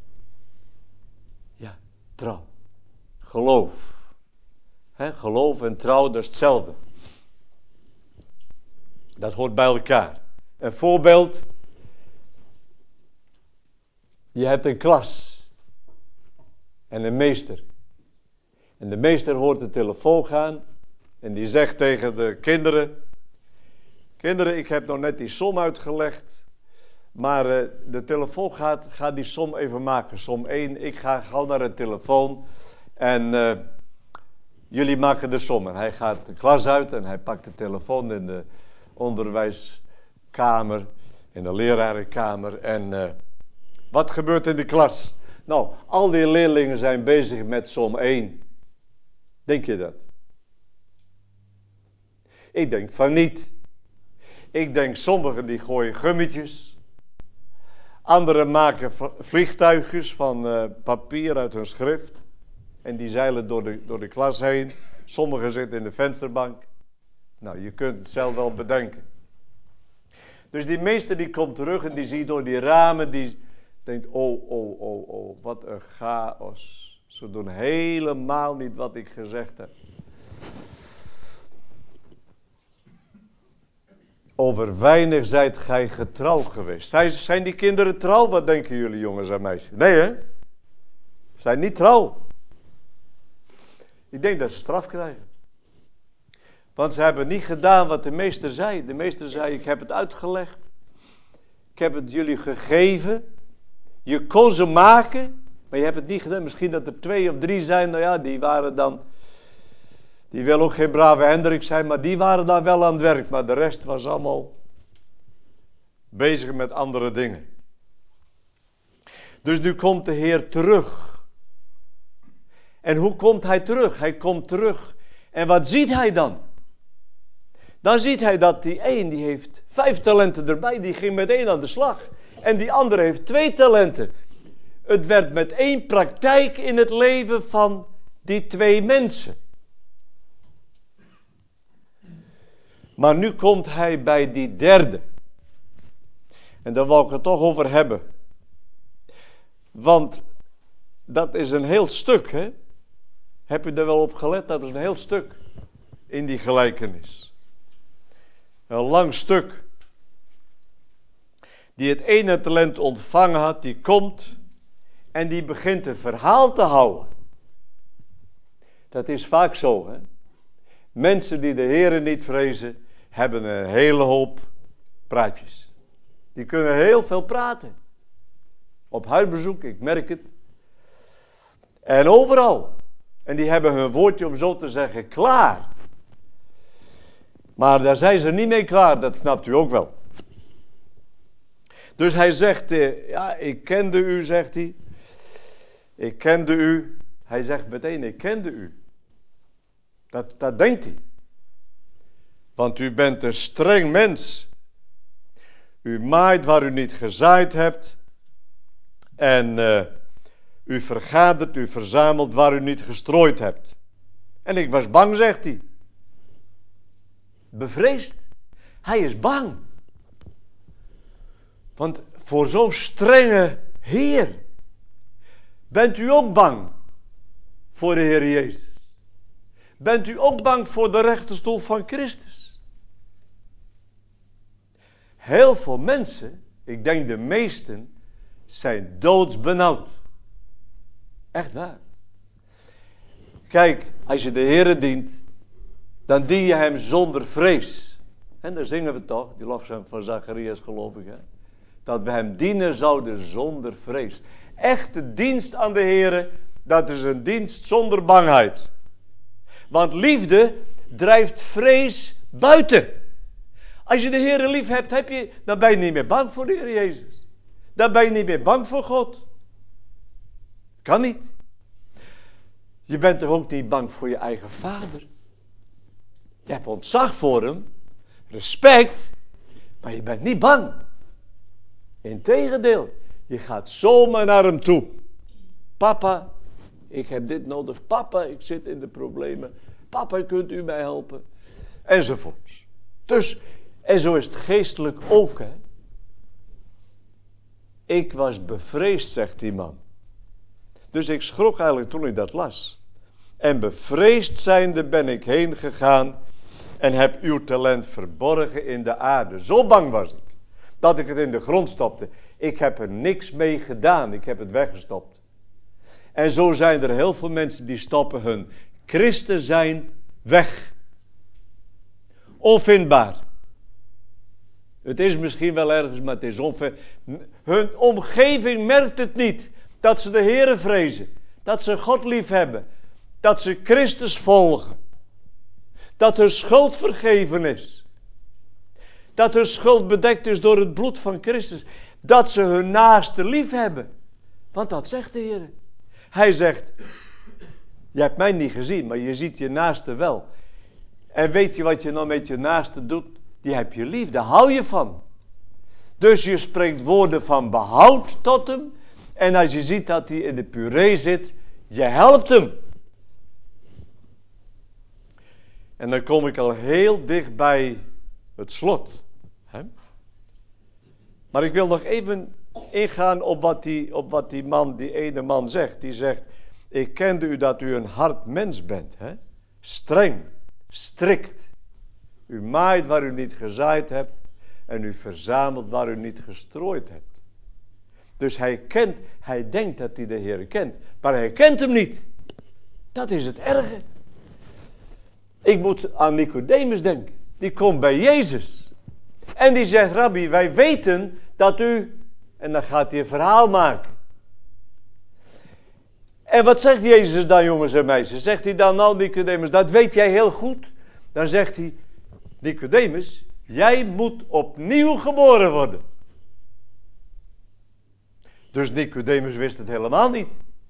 Ja, trouw. Geloof. Hè, geloof en trouw, dat is hetzelfde. Dat hoort bij elkaar. Een voorbeeld. Je hebt een klas. En een meester. En de meester hoort de telefoon gaan. En die zegt tegen de kinderen: kinderen, ik heb nog net die som uitgelegd. Maar uh, de telefoon gaat, gaat die som even maken. Som één, ik ga gauw naar de telefoon. En uh, jullie maken de som. En hij gaat de klas uit en hij pakt de telefoon in de onderwijskamer. In de lerarenkamer. En uh, wat gebeurt in de klas? Nou, al die leerlingen zijn bezig met som één. Denk je dat? Ik denk van niet. Ik denk sommigen die gooien gummetjes. Anderen maken vliegtuigjes van uh, papier uit hun schrift. En die zeilen door de, door de klas heen. Sommigen zitten in de vensterbank. Nou, je kunt het zelf wel bedenken. Dus die meester die komt terug en die ziet door die ramen. Die denkt, oh, oh, oh, oh, wat een chaos. Ze doen helemaal niet wat ik gezegd heb. Over weinig zijt gij getrouw geweest. Zijn, zijn die kinderen trouw? Wat denken jullie, jongens en meisjes? Nee, hè? Zijn niet trouw. Ik denk dat ze straf krijgen. Want ze hebben niet gedaan wat de meester zei. De meester zei, ik heb het uitgelegd. Ik heb het jullie gegeven. Je kon ze maken, maar je hebt het niet gedaan. Misschien dat er twee of drie zijn, nou ja, die waren dan... Die wil ook geen brave Hendrik zijn, maar die waren dan wel aan het werk. Maar de rest was allemaal bezig met andere dingen. Dus nu komt de Heer terug. En hoe komt hij terug? Hij komt terug. En wat ziet hij dan? Dan ziet hij dat die een, die heeft vijf talenten erbij, die ging met één aan de slag. En die andere heeft twee talenten. Het werd met één praktijk in het leven van die twee mensen. Maar nu komt hij bij die derde. En daar wil ik het toch over hebben. Want dat is een heel stuk, hè? Heb je er wel op gelet? Dat is een heel stuk in die gelijkenis. Een lang stuk. Die het ene talent ontvangen had, die komt en die begint een verhaal te houden. Dat is vaak zo, hè? Mensen die de Heere niet vrezen, hebben een hele hoop praatjes. Die kunnen heel veel praten. Op huisbezoek, ik merk het. En overal. En die hebben hun woordje, om zo te zeggen, klaar. Maar daar zijn ze niet mee klaar, dat snapt u ook wel. Dus hij zegt, eh, ja, ik kende u, zegt hij. Ik kende u. Hij zegt meteen, ik kende u. Dat, dat denkt hij. Want u bent een streng mens. U maait waar u niet gezaaid hebt. En uh, u vergadert, u verzamelt waar u niet gestrooid hebt. En ik was bang, zegt hij. Bevreesd. Hij is bang. Want voor zo'n strenge Heer bent u ook bang voor de Heer Jezus. Bent u ook bang voor de rechterstoel van Christus? heel veel mensen, ik denk de meesten, zijn doodsbenauwd. Echt waar. Kijk, als je de Heere dient, dan dien je hem zonder vrees. En daar zingen we toch, die lofzang van Zacharias geloof ik. Hè? Dat we hem dienen zouden zonder vrees. Echte dienst aan de Heere, dat is een dienst zonder bangheid. Want liefde drijft vrees buiten. Als je de Heere lief hebt, heb je, dan ben je niet meer bang voor de Heer Jezus. Dan ben je niet meer bang voor God. Kan niet. Je bent toch ook niet bang voor je eigen vader. Je hebt ontzag voor hem, respect, maar je bent niet bang. Integendeel, je gaat zomaar naar hem toe. Papa, ik heb dit nodig. Papa, ik zit in de problemen. Papa, kunt u mij helpen? Enzovoorts. Dus, en zo is het geestelijk ook, hè. Ik was bevreesd, zegt die man. Dus ik schrok eigenlijk toen ik dat las. En bevreesd zijnde ben ik heen gegaan en heb uw talent verborgen in de aarde. Zo bang was ik, dat ik het in de grond stopte. Ik heb er niks mee gedaan, ik heb het weggestopt. En zo zijn er heel veel mensen die stoppen hun christen zijn weg. Onvindbaar. Het is misschien wel ergens, maar het is onvindbaar. Hun omgeving merkt het niet. Dat ze de Heere vrezen. Dat ze God lief hebben. Dat ze Christus volgen. Dat hun schuld vergeven is. Dat hun schuld bedekt is door het bloed van Christus. Dat ze hun naaste lief hebben. Want dat zegt de Heer. Hij zegt, je hebt mij niet gezien, maar je ziet je naaste wel. En weet je wat je nou met je naaste doet? Die heb je lief, daar hou je van. Dus je spreekt woorden van behoud tot hem. En als je ziet dat hij in de puree zit, je helpt hem. En dan kom ik al heel dicht bij het slot. Hè? Maar ik wil nog even ingaan op wat, die, op wat die man, die ene man zegt. Die zegt, ik kende u dat u een hard mens bent. Hè? Streng, strikt. U maait waar u niet gezaaid hebt. En u verzamelt waar u niet gestrooid hebt. Dus hij kent, hij denkt dat hij de Heer kent. Maar hij kent hem niet. Dat is het erge. Ik moet aan Nicodemus denken. Die komt bij Jezus. En die zegt, Rabbi, wij weten dat u... En dan gaat hij een verhaal maken. En wat zegt Jezus dan, jongens en meisjes? Zegt hij dan, nou Nicodemus, dat weet jij heel goed. Dan zegt hij, Nicodemus, jij moet opnieuw geboren worden. Dus Nicodemus wist het helemaal niet.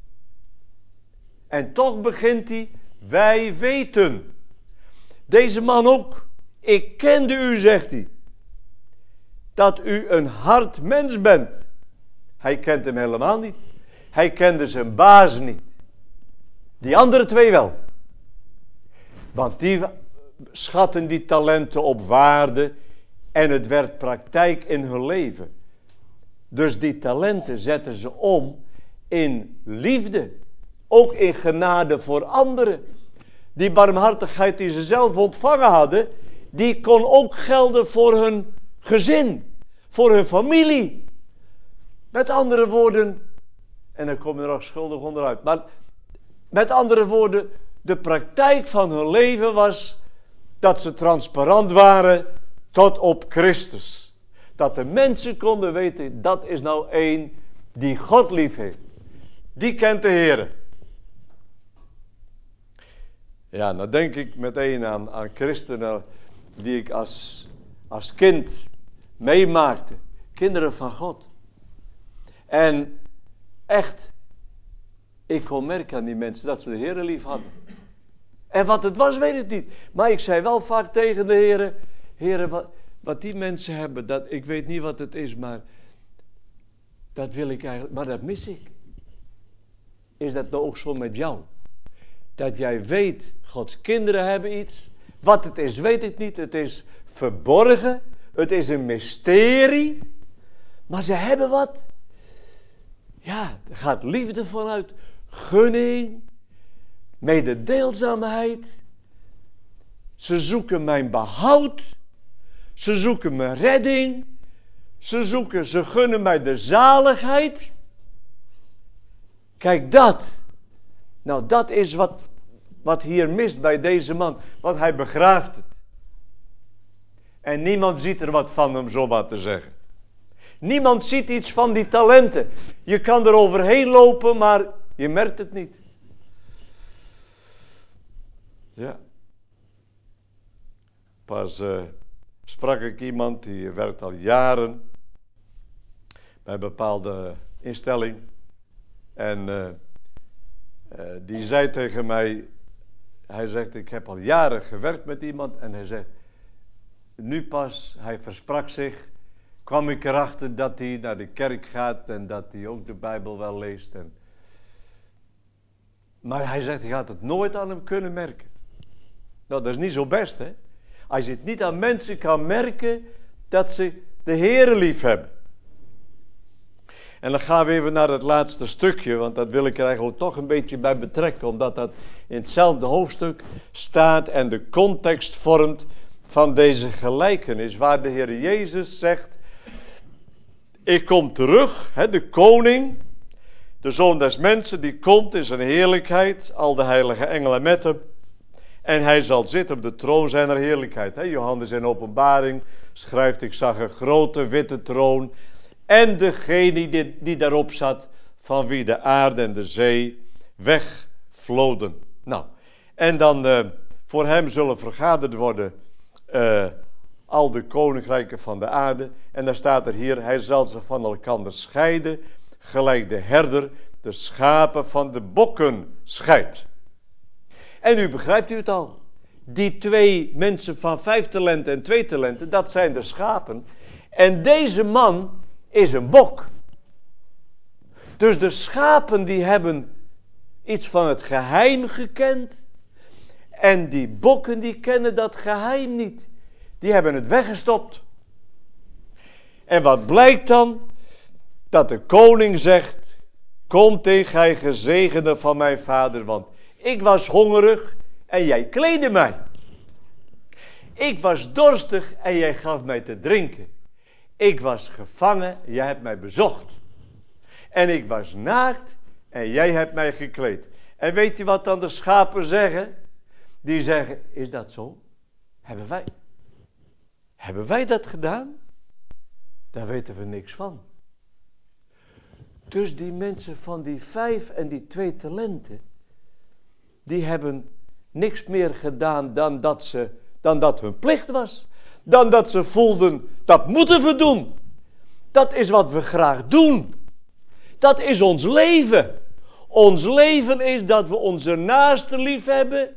En toch begint hij, wij weten. Deze man ook. Ik kende u, zegt hij. Dat u een hard mens bent. Hij kent hem helemaal niet. Hij kende zijn baas niet. Die andere twee wel. Want die schatten die talenten op waarde. En het werd praktijk in hun leven. Dus die talenten zetten ze om in liefde. Ook in genade voor anderen. Die barmhartigheid die ze zelf ontvangen hadden, die kon ook gelden voor hun gezin. Voor hun familie. Met andere woorden, en dan kom je er nog schuldig onderuit. Maar met andere woorden, de praktijk van hun leven was dat ze transparant waren tot op Christus. Dat de mensen konden weten, dat is nou één die God lief heeft. Die kent de Heer. Ja, dan denk ik meteen aan, aan christenen die ik als, als kind meemaakte. Kinderen van God. En echt, ik kon merken aan die mensen dat ze de Heer lief hadden. En wat het was, weet ik niet. Maar ik zei wel vaak tegen de Heer, Heer, wat, wat die mensen hebben, dat, ik weet niet wat het is, maar dat wil ik eigenlijk, maar dat mis ik. Is dat nou ook zo met jou? Dat jij weet, Gods kinderen hebben iets. Wat het is, weet ik niet. Het is verborgen. Het is een mysterie. Maar ze hebben wat. Ja, er gaat liefde vanuit. Gunning. Mededeelzaamheid. Ze zoeken mijn behoud. Ze zoeken mijn redding. Ze zoeken, ze gunnen mij de zaligheid. Kijk dat. Nou, dat is wat, wat hier mist bij deze man. Want hij begraaft het. En niemand ziet er wat van hem, zo wat te zeggen. Niemand ziet iets van die talenten. Je kan er overheen lopen, maar je merkt het niet. Ja. Pas uh, sprak ik iemand die werkt al jaren bij een bepaalde instelling. En uh, uh, die zei tegen mij, hij zegt, ik heb al jaren gewerkt met iemand. En hij zegt, nu pas, hij versprak zich, kwam ik erachter dat hij naar de kerk gaat en dat hij ook de Bijbel wel leest. En... Maar hij zegt, je gaat het nooit aan hem kunnen merken. Nou, dat is niet zo best, hè. Als je het niet aan mensen kan merken dat ze de Heere lief hebben. En dan gaan we even naar het laatste stukje, want dat wil ik er eigenlijk toch een beetje bij betrekken, omdat dat in hetzelfde hoofdstuk staat en de context vormt van deze gelijkenis, waar de Heer Jezus zegt, ik kom terug, hè, de koning, de Zoon des Mensen, die komt in zijn heerlijkheid, al de heilige engelen met hem, en hij zal zitten op de troon zijner heerlijkheid. Hè. Johannes in Openbaring schrijft, ik zag een grote witte troon, en degene die, die daarop zat, van wie de aarde en de zee wegvloden. Nou, en dan uh, voor hem zullen vergaderd worden uh, al de koninkrijken van de aarde. En dan staat er hier, hij zal ze van elkander scheiden, gelijk de herder de schapen van de bokken scheidt. En nu begrijpt u het al. Die twee mensen van vijf talenten en twee talenten, dat zijn de schapen. En deze man is een bok. Dus de schapen die hebben iets van het geheim gekend. En die bokken die kennen dat geheim niet. Die hebben het weggestopt. En wat blijkt dan? Dat de koning zegt, kom tegen gij gezegende van mijn vader, want ik was hongerig en jij kleedde mij. Ik was dorstig en jij gaf mij te drinken. Ik was gevangen, jij hebt mij bezocht. En ik was naakt en jij hebt mij gekleed. En weet je wat dan de schapen zeggen? Die zeggen, is dat zo? Hebben wij, hebben wij dat gedaan? Daar weten we niks van. Dus die mensen van die vijf en die twee talenten, die hebben niks meer gedaan dan dat, ze, dan dat hun plicht was. Dan dat ze voelden, dat moeten we doen. Dat is wat we graag doen. Dat is ons leven. Ons leven is dat we onze naaste lief hebben.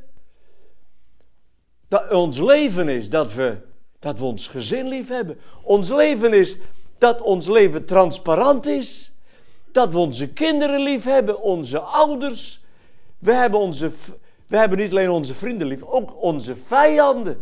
Dat ons leven is dat we, dat we ons gezin lief hebben. Ons leven is dat ons leven transparant is. Dat we onze kinderen lief hebben, onze ouders. We hebben, onze, we hebben niet alleen onze vrienden lief, ook onze vijanden.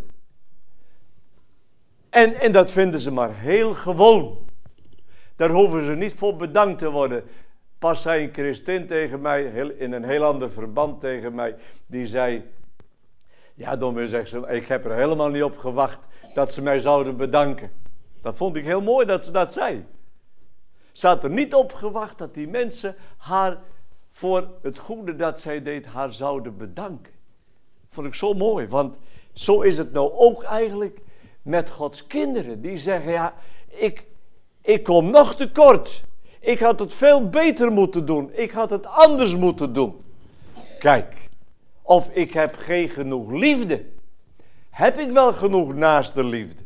En, en dat vinden ze maar heel gewoon. Daar hoeven ze niet voor bedankt te worden. Pas zei een christin tegen mij, heel, in een heel ander verband tegen mij, die zei, ja dominee, zegt ze, ik heb er helemaal niet op gewacht dat ze mij zouden bedanken. Dat vond ik heel mooi dat ze dat zei. Ze had er niet op gewacht dat die mensen haar voor het goede dat zij deed, haar zouden bedanken. Vond ik zo mooi, want zo is het nou ook eigenlijk met Gods kinderen. Die zeggen, ja, ik, ik kom nog tekort. Ik had het veel beter moeten doen. Ik had het anders moeten doen. Kijk, of ik heb geen genoeg liefde. Heb ik wel genoeg naaste liefde?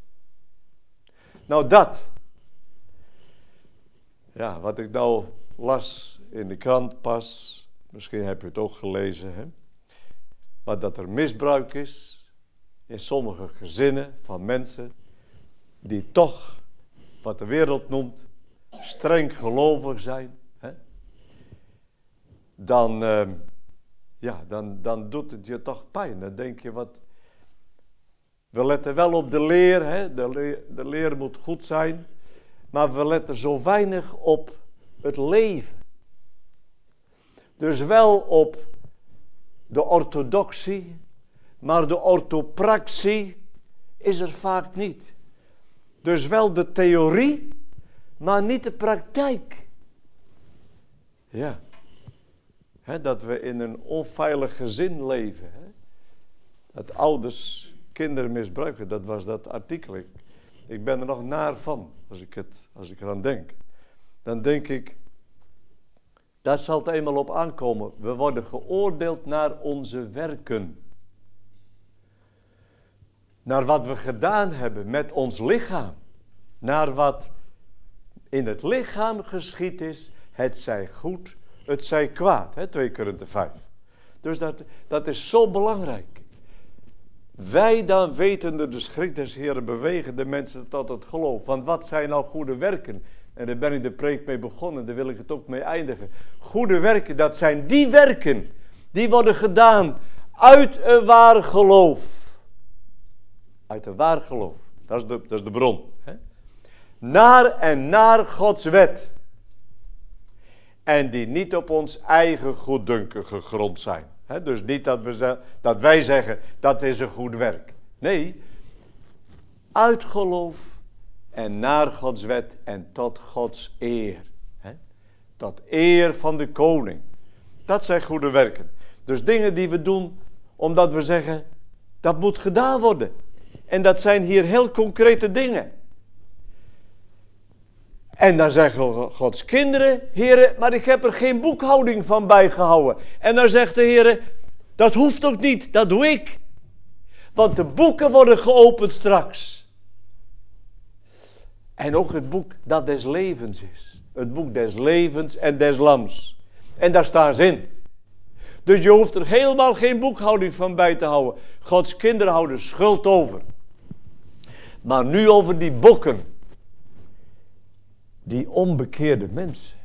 Nou dat. Ja, wat ik nou las in de krant pas. Misschien heb je het ook gelezen, hè. Maar dat er misbruik is in sommige gezinnen van mensen die toch, wat de wereld noemt, streng gelovig zijn. Hè? Dan, uh, ja, dan, dan doet het je toch pijn. Dan denk je, wat, we letten wel op de leer, hè? De leer, de leer moet goed zijn. Maar we letten zo weinig op het leven. Dus wel op de orthodoxie, maar de orthopraxie is er vaak niet. Dus wel de theorie, maar niet de praktijk. Ja. He, dat we in een onveilig gezin leven. He. Dat ouders kinderen misbruiken, dat was dat artikel. Ik, ik ben er nog naar van, als ik, het, als ik eraan denk. Dan denk ik, daar zal het eenmaal op aankomen. We worden geoordeeld naar onze werken. Naar wat we gedaan hebben met ons lichaam. Naar wat in het lichaam geschied is. Het zij goed, het zij kwaad. Hè, twee Korinthe vijf. Dus dat, dat is zo belangrijk. Wij dan wetende de schrik des Heren bewegen de mensen tot het geloof. Want wat zijn nou goede werken? En daar ben ik de preek mee begonnen. Daar wil ik het ook mee eindigen. Goede werken, dat zijn die werken. Die worden gedaan uit een waar geloof. Uit een waar geloof. Dat is de, dat is de bron. Hè? Naar en naar Gods wet. En die niet op ons eigen goeddunken gegrond zijn. Hè? Dus niet dat, we, dat wij zeggen, dat is een goed werk. Nee, uit geloof en naar Gods wet en tot Gods eer. Hè? Tot eer van de koning. Dat zijn goede werken. Dus dingen die we doen omdat we zeggen, dat moet gedaan worden. En dat zijn hier heel concrete dingen. En dan zeggen Gods kinderen, heren, maar ik heb er geen boekhouding van bijgehouden. En dan zegt de heren, dat hoeft ook niet, dat doe ik. Want de boeken worden geopend straks. En ook het boek dat des levens is. Het boek des levens en des lams. En daar staan ze in. Dus je hoeft er helemaal geen boekhouding van bij te houden. Gods kinderen houden schuld over. Maar nu over die boeken. Die onbekeerde mensen.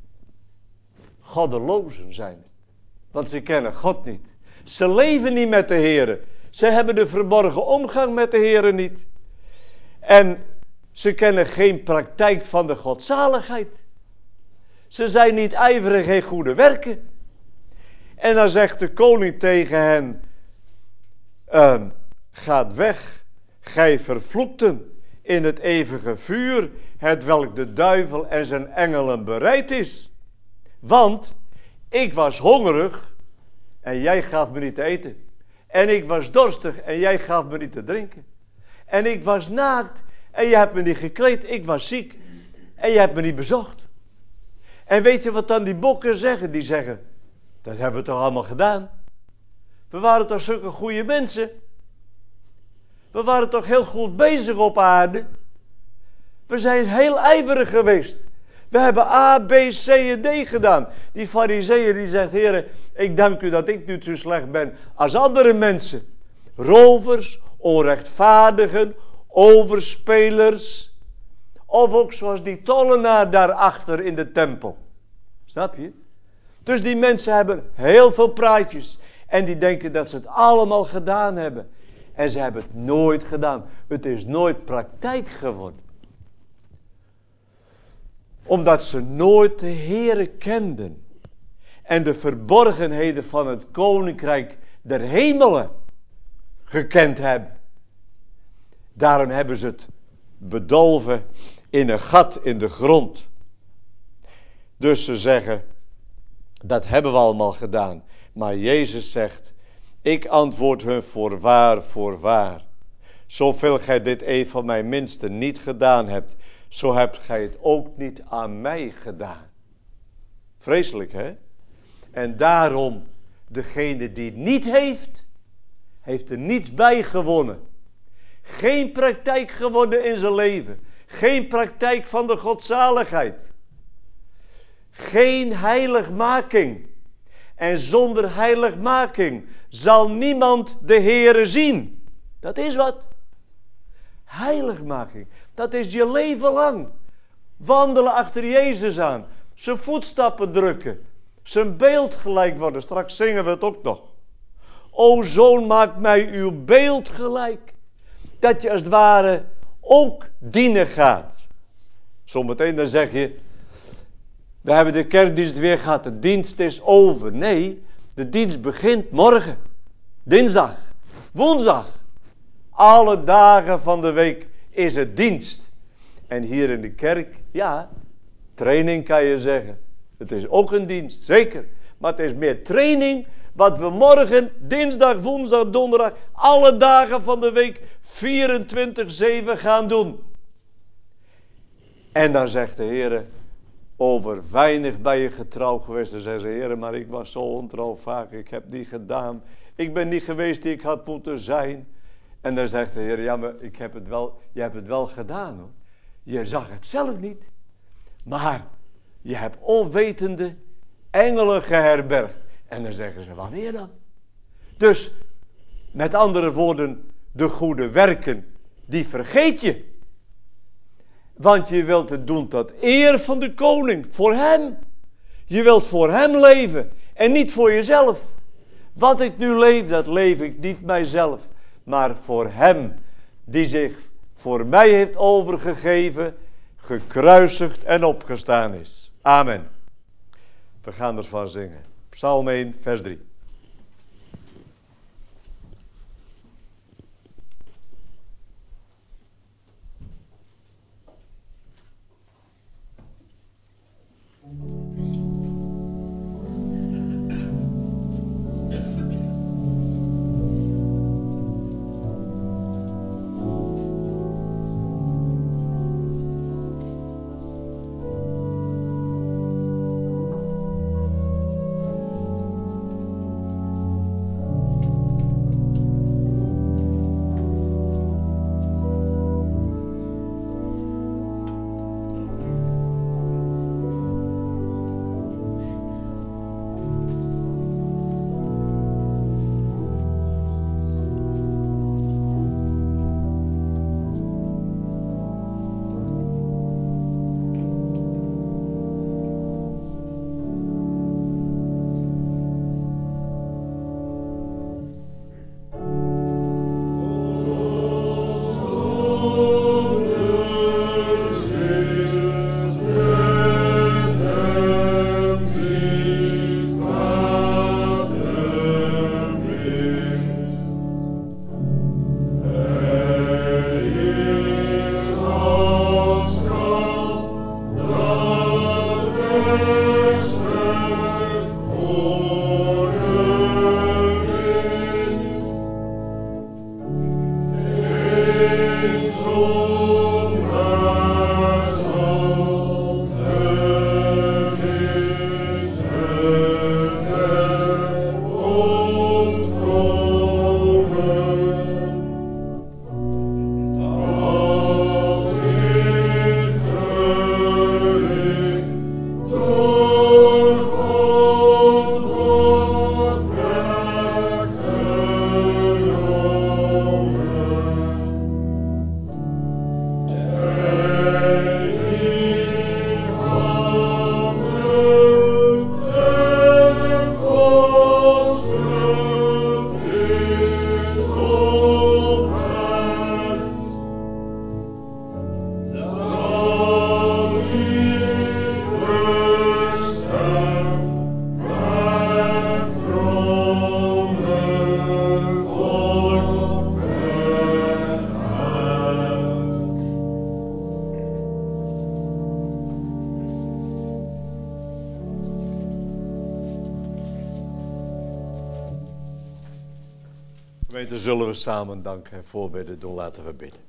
Goddelozen zijn het. Want ze kennen God niet. Ze leven niet met de Here. Ze hebben de verborgen omgang met de Here niet. En ze kennen geen praktijk van de godzaligheid. Ze zijn niet ijverig in goede werken. En dan zegt de koning tegen hen. Uh, gaat weg, gij vervloekten, in het eeuwige vuur, het welk de duivel en zijn engelen bereid is. Want ik was hongerig en jij gaf me niet te eten. En ik was dorstig en jij gaf me niet te drinken. En ik was naakt en je hebt me niet gekleed. Ik was ziek en je hebt me niet bezocht. En weet je wat dan die bokken zeggen? Die zeggen, dat hebben we toch allemaal gedaan. We waren toch zulke goede mensen. We waren toch heel goed bezig op aarde. We zijn heel ijverig geweest. We hebben A, B, C en D gedaan. Die fariseeën die zegt, heren, ik dank u dat ik niet zo slecht ben als andere mensen. Rovers, onrechtvaardigen, overspelers. Of ook zoals die tollenaar daarachter in de tempel. Snap je? Dus die mensen hebben heel veel praatjes. En die denken dat ze het allemaal gedaan hebben. En ze hebben het nooit gedaan. Het is nooit praktijk geworden. Omdat ze nooit de Heere kenden. En de verborgenheden van het koninkrijk der hemelen gekend hebben. Daarom hebben ze het bedolven in een gat in de grond. Dus ze zeggen, dat hebben we allemaal gedaan. Maar Jezus zegt, ik antwoord hun voorwaar, voorwaar. Zoveel gij dit een van mijn minsten niet gedaan hebt, zo hebt gij het ook niet aan mij gedaan. Vreselijk, hè? En daarom, degene die het niet heeft, heeft er niets bij gewonnen. Geen praktijk geworden in zijn leven. Geen praktijk van de godzaligheid. Geen heiligmaking. En zonder heiligmaking zal niemand de Heere zien. Dat is wat. Heiligmaking. Dat is je leven lang. Wandelen achter Jezus aan. Zijn voetstappen drukken. Zijn beeld gelijk worden. Straks zingen we het ook nog. O zoon, maak mij uw beeld gelijk. Dat je als het ware ook dienen gaat. Zometeen dan zeg je, we hebben de kerkdienst weer gehad. De dienst is over. Nee, de dienst begint morgen. Dinsdag. Woensdag. Alle dagen van de week is het dienst. En hier in de kerk, ja, training kan je zeggen. Het is ook een dienst, zeker. Maar het is meer training wat we morgen, dinsdag, woensdag, donderdag, alle dagen van de week, vierentwintig zeven gaan doen. En dan zegt de Heer, over weinig ben je getrouw geweest. Dan zegt de Heer, maar ik was zo ontrouw vaak, ik heb niet gedaan. Ik ben niet geweest die ik had moeten zijn. En dan zegt de Heer, ja, maar ik heb het wel, je hebt het wel gedaan hoor. Je zag het zelf niet. Maar je hebt onwetende engelen geherbergd. En dan zeggen ze, wanneer dan? Dus, met andere woorden, de goede werken, die vergeet je. Want je wilt het doen tot eer van de koning, voor hem. Je wilt voor hem leven en niet voor jezelf. Wat ik nu leef, dat leef ik niet mijzelf, maar voor hem die zich voor mij heeft overgegeven, gekruisigd en opgestaan is. Amen. We gaan ervan zingen. Psalm één, vers drie. Gemeente, zullen we samen dank en voorbidden doen, laten we bidden.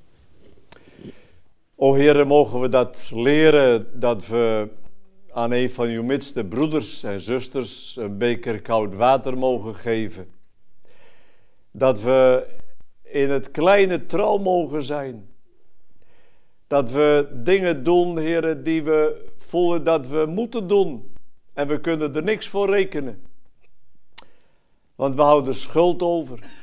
O Heere, mogen we dat leren, dat we aan een van uw midste broeders en zusters een beker koud water mogen geven. Dat we in het kleine trouw mogen zijn. Dat we dingen doen, Heere, die we voelen dat we moeten doen. En we kunnen er niks voor rekenen. Want we houden schuld over.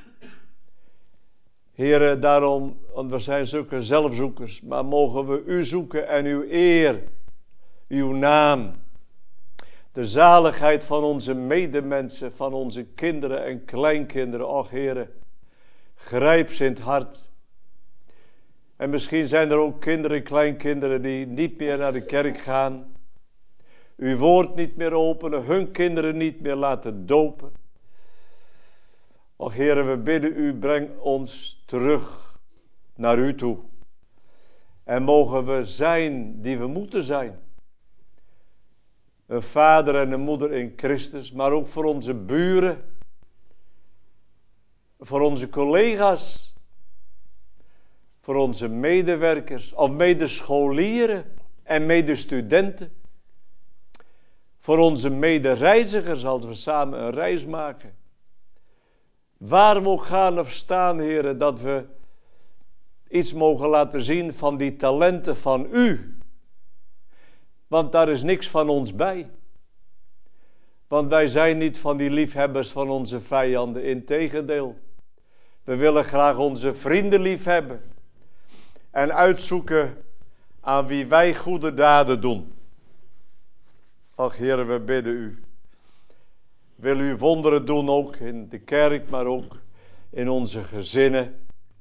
Heere, daarom, want we zijn zulke zelfzoekers, maar mogen we u zoeken en uw eer, uw naam, de zaligheid van onze medemensen, van onze kinderen en kleinkinderen. Och Heere, grijp ze in het hart. En misschien zijn er ook kinderen en kleinkinderen die niet meer naar de kerk gaan, uw woord niet meer openen, hun kinderen niet meer laten dopen. Och Heere, we bidden u, breng ons terug naar u toe. En mogen we zijn die we moeten zijn. Een vader en een moeder in Christus, maar ook voor onze buren. Voor onze collega's. Voor onze medewerkers of medescholieren en medestudenten. Voor onze medereizigers als we samen een reis maken. Waar we ook gaan of staan, heren, dat we iets mogen laten zien van die talenten van u. Want daar is niks van ons bij. Want wij zijn niet van die liefhebbers van onze vijanden, integendeel. We willen graag onze vrienden liefhebben. En uitzoeken aan wie wij goede daden doen. Ach, Heer, we bidden u. Wil u wonderen doen ook in de kerk, maar ook in onze gezinnen.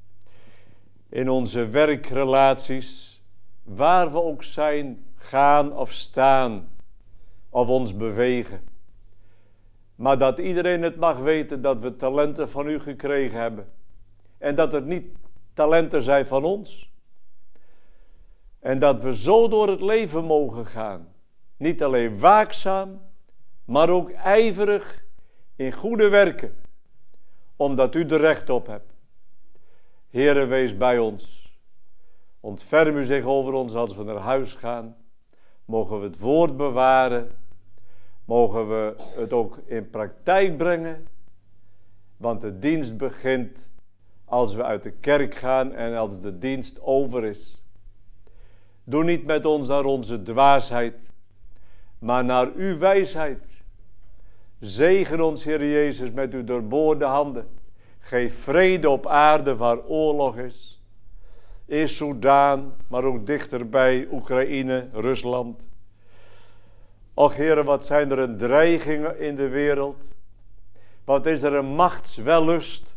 In onze werkrelaties. Waar we ook zijn, gaan of staan. Of ons bewegen. Maar dat iedereen het mag weten dat we talenten van u gekregen hebben. En dat het niet talenten zijn van ons. En dat we zo door het leven mogen gaan. Niet alleen waakzaam, maar ook ijverig in goede werken. Omdat u er recht op hebt. Heere, wees bij ons. Ontferm u zich over ons als we naar huis gaan. Mogen we het woord bewaren. Mogen we het ook in praktijk brengen. Want de dienst begint als we uit de kerk gaan en als de dienst over is. Doe niet met ons naar onze dwaasheid, maar naar uw wijsheid. Zegen ons, Heer Jezus, met uw doorboorde handen. Geef vrede op aarde waar oorlog is. In Soudaan, maar ook dichterbij Oekraïne, Rusland. Och, Heer, wat zijn er een dreigingen in de wereld. Wat is er een machtswellust.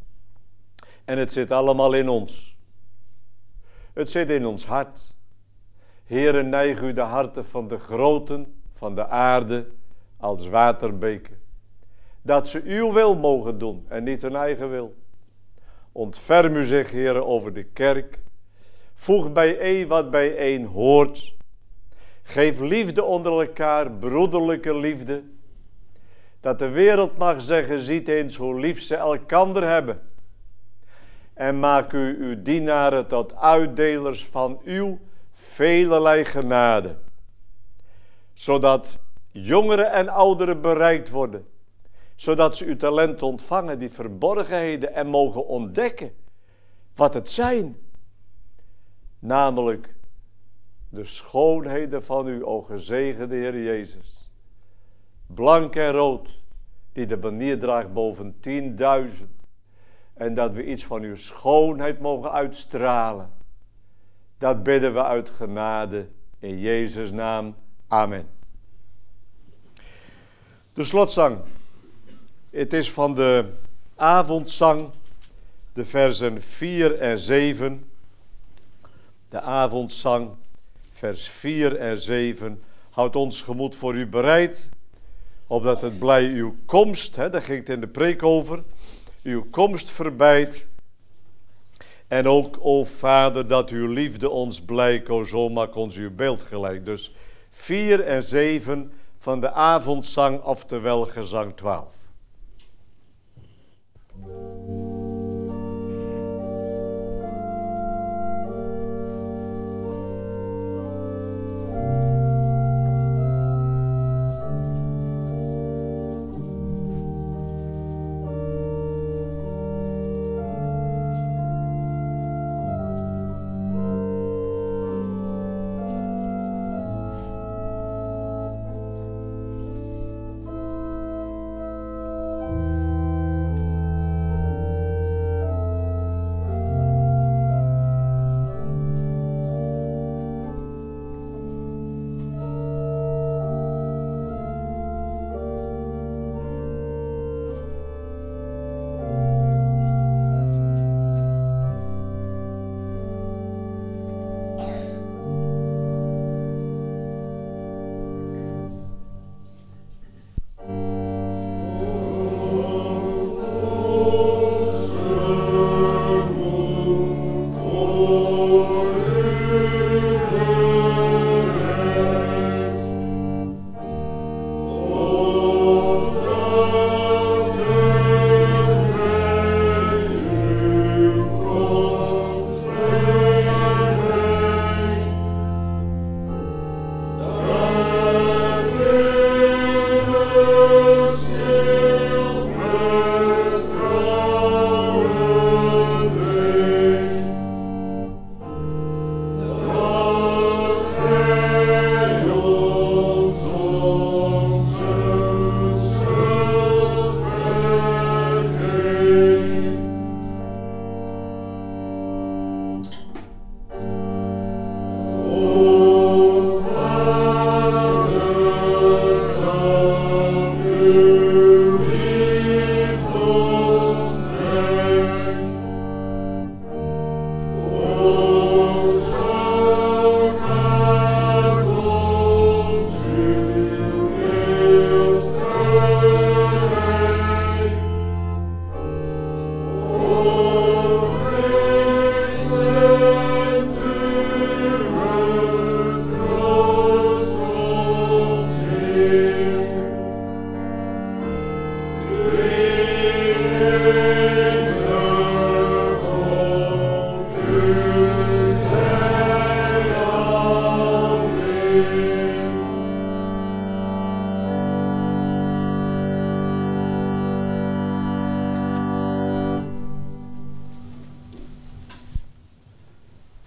En het zit allemaal in ons. Het zit in ons hart. Heere, neig u de harten van de groten van de aarde als waterbeken. Dat ze uw wil mogen doen en niet hun eigen wil. Ontferm u zich, Heere, over de kerk. Voeg bijeen wat bijeen hoort. Geef liefde onder elkaar, broederlijke liefde. Dat de wereld mag zeggen, ziet eens hoe lief ze elkander hebben. En maak u uw dienaren tot uitdelers van uw velelei genade. Zodat jongeren en ouderen bereikt worden. Zodat ze uw talent ontvangen, die verborgenheden, en mogen ontdekken wat het zijn. Namelijk de schoonheden van u, o gezegende Heer Jezus. Blank en rood, die de banier draagt boven tienduizend. En dat we iets van uw schoonheid mogen uitstralen. Dat bidden we uit genade in Jezus' naam. Amen. De slotzang. Het is van de avondzang, de versen vier en zeven. De avondzang, vers vier en zeven. Houd ons gemoed voor u bereid, opdat het blij uw komst, hè, daar ging het in de preek over, uw komst verbijt. En ook, o Vader, dat uw liefde ons blijkt, o zo maak ons uw beeld gelijk. Dus vier en zeven van de avondzang, oftewel gezang twaalf.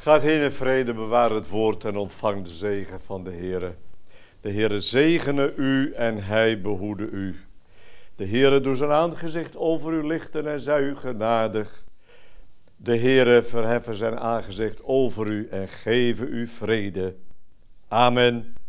Gaat heen in vrede, bewaar het woord en ontvang de zegen van de Heere. De Heere zegene u en hij behoede u. De Heere doet zijn aangezicht over u lichten en zij u genadig. De Heere verheffen zijn aangezicht over u en geven u vrede. Amen.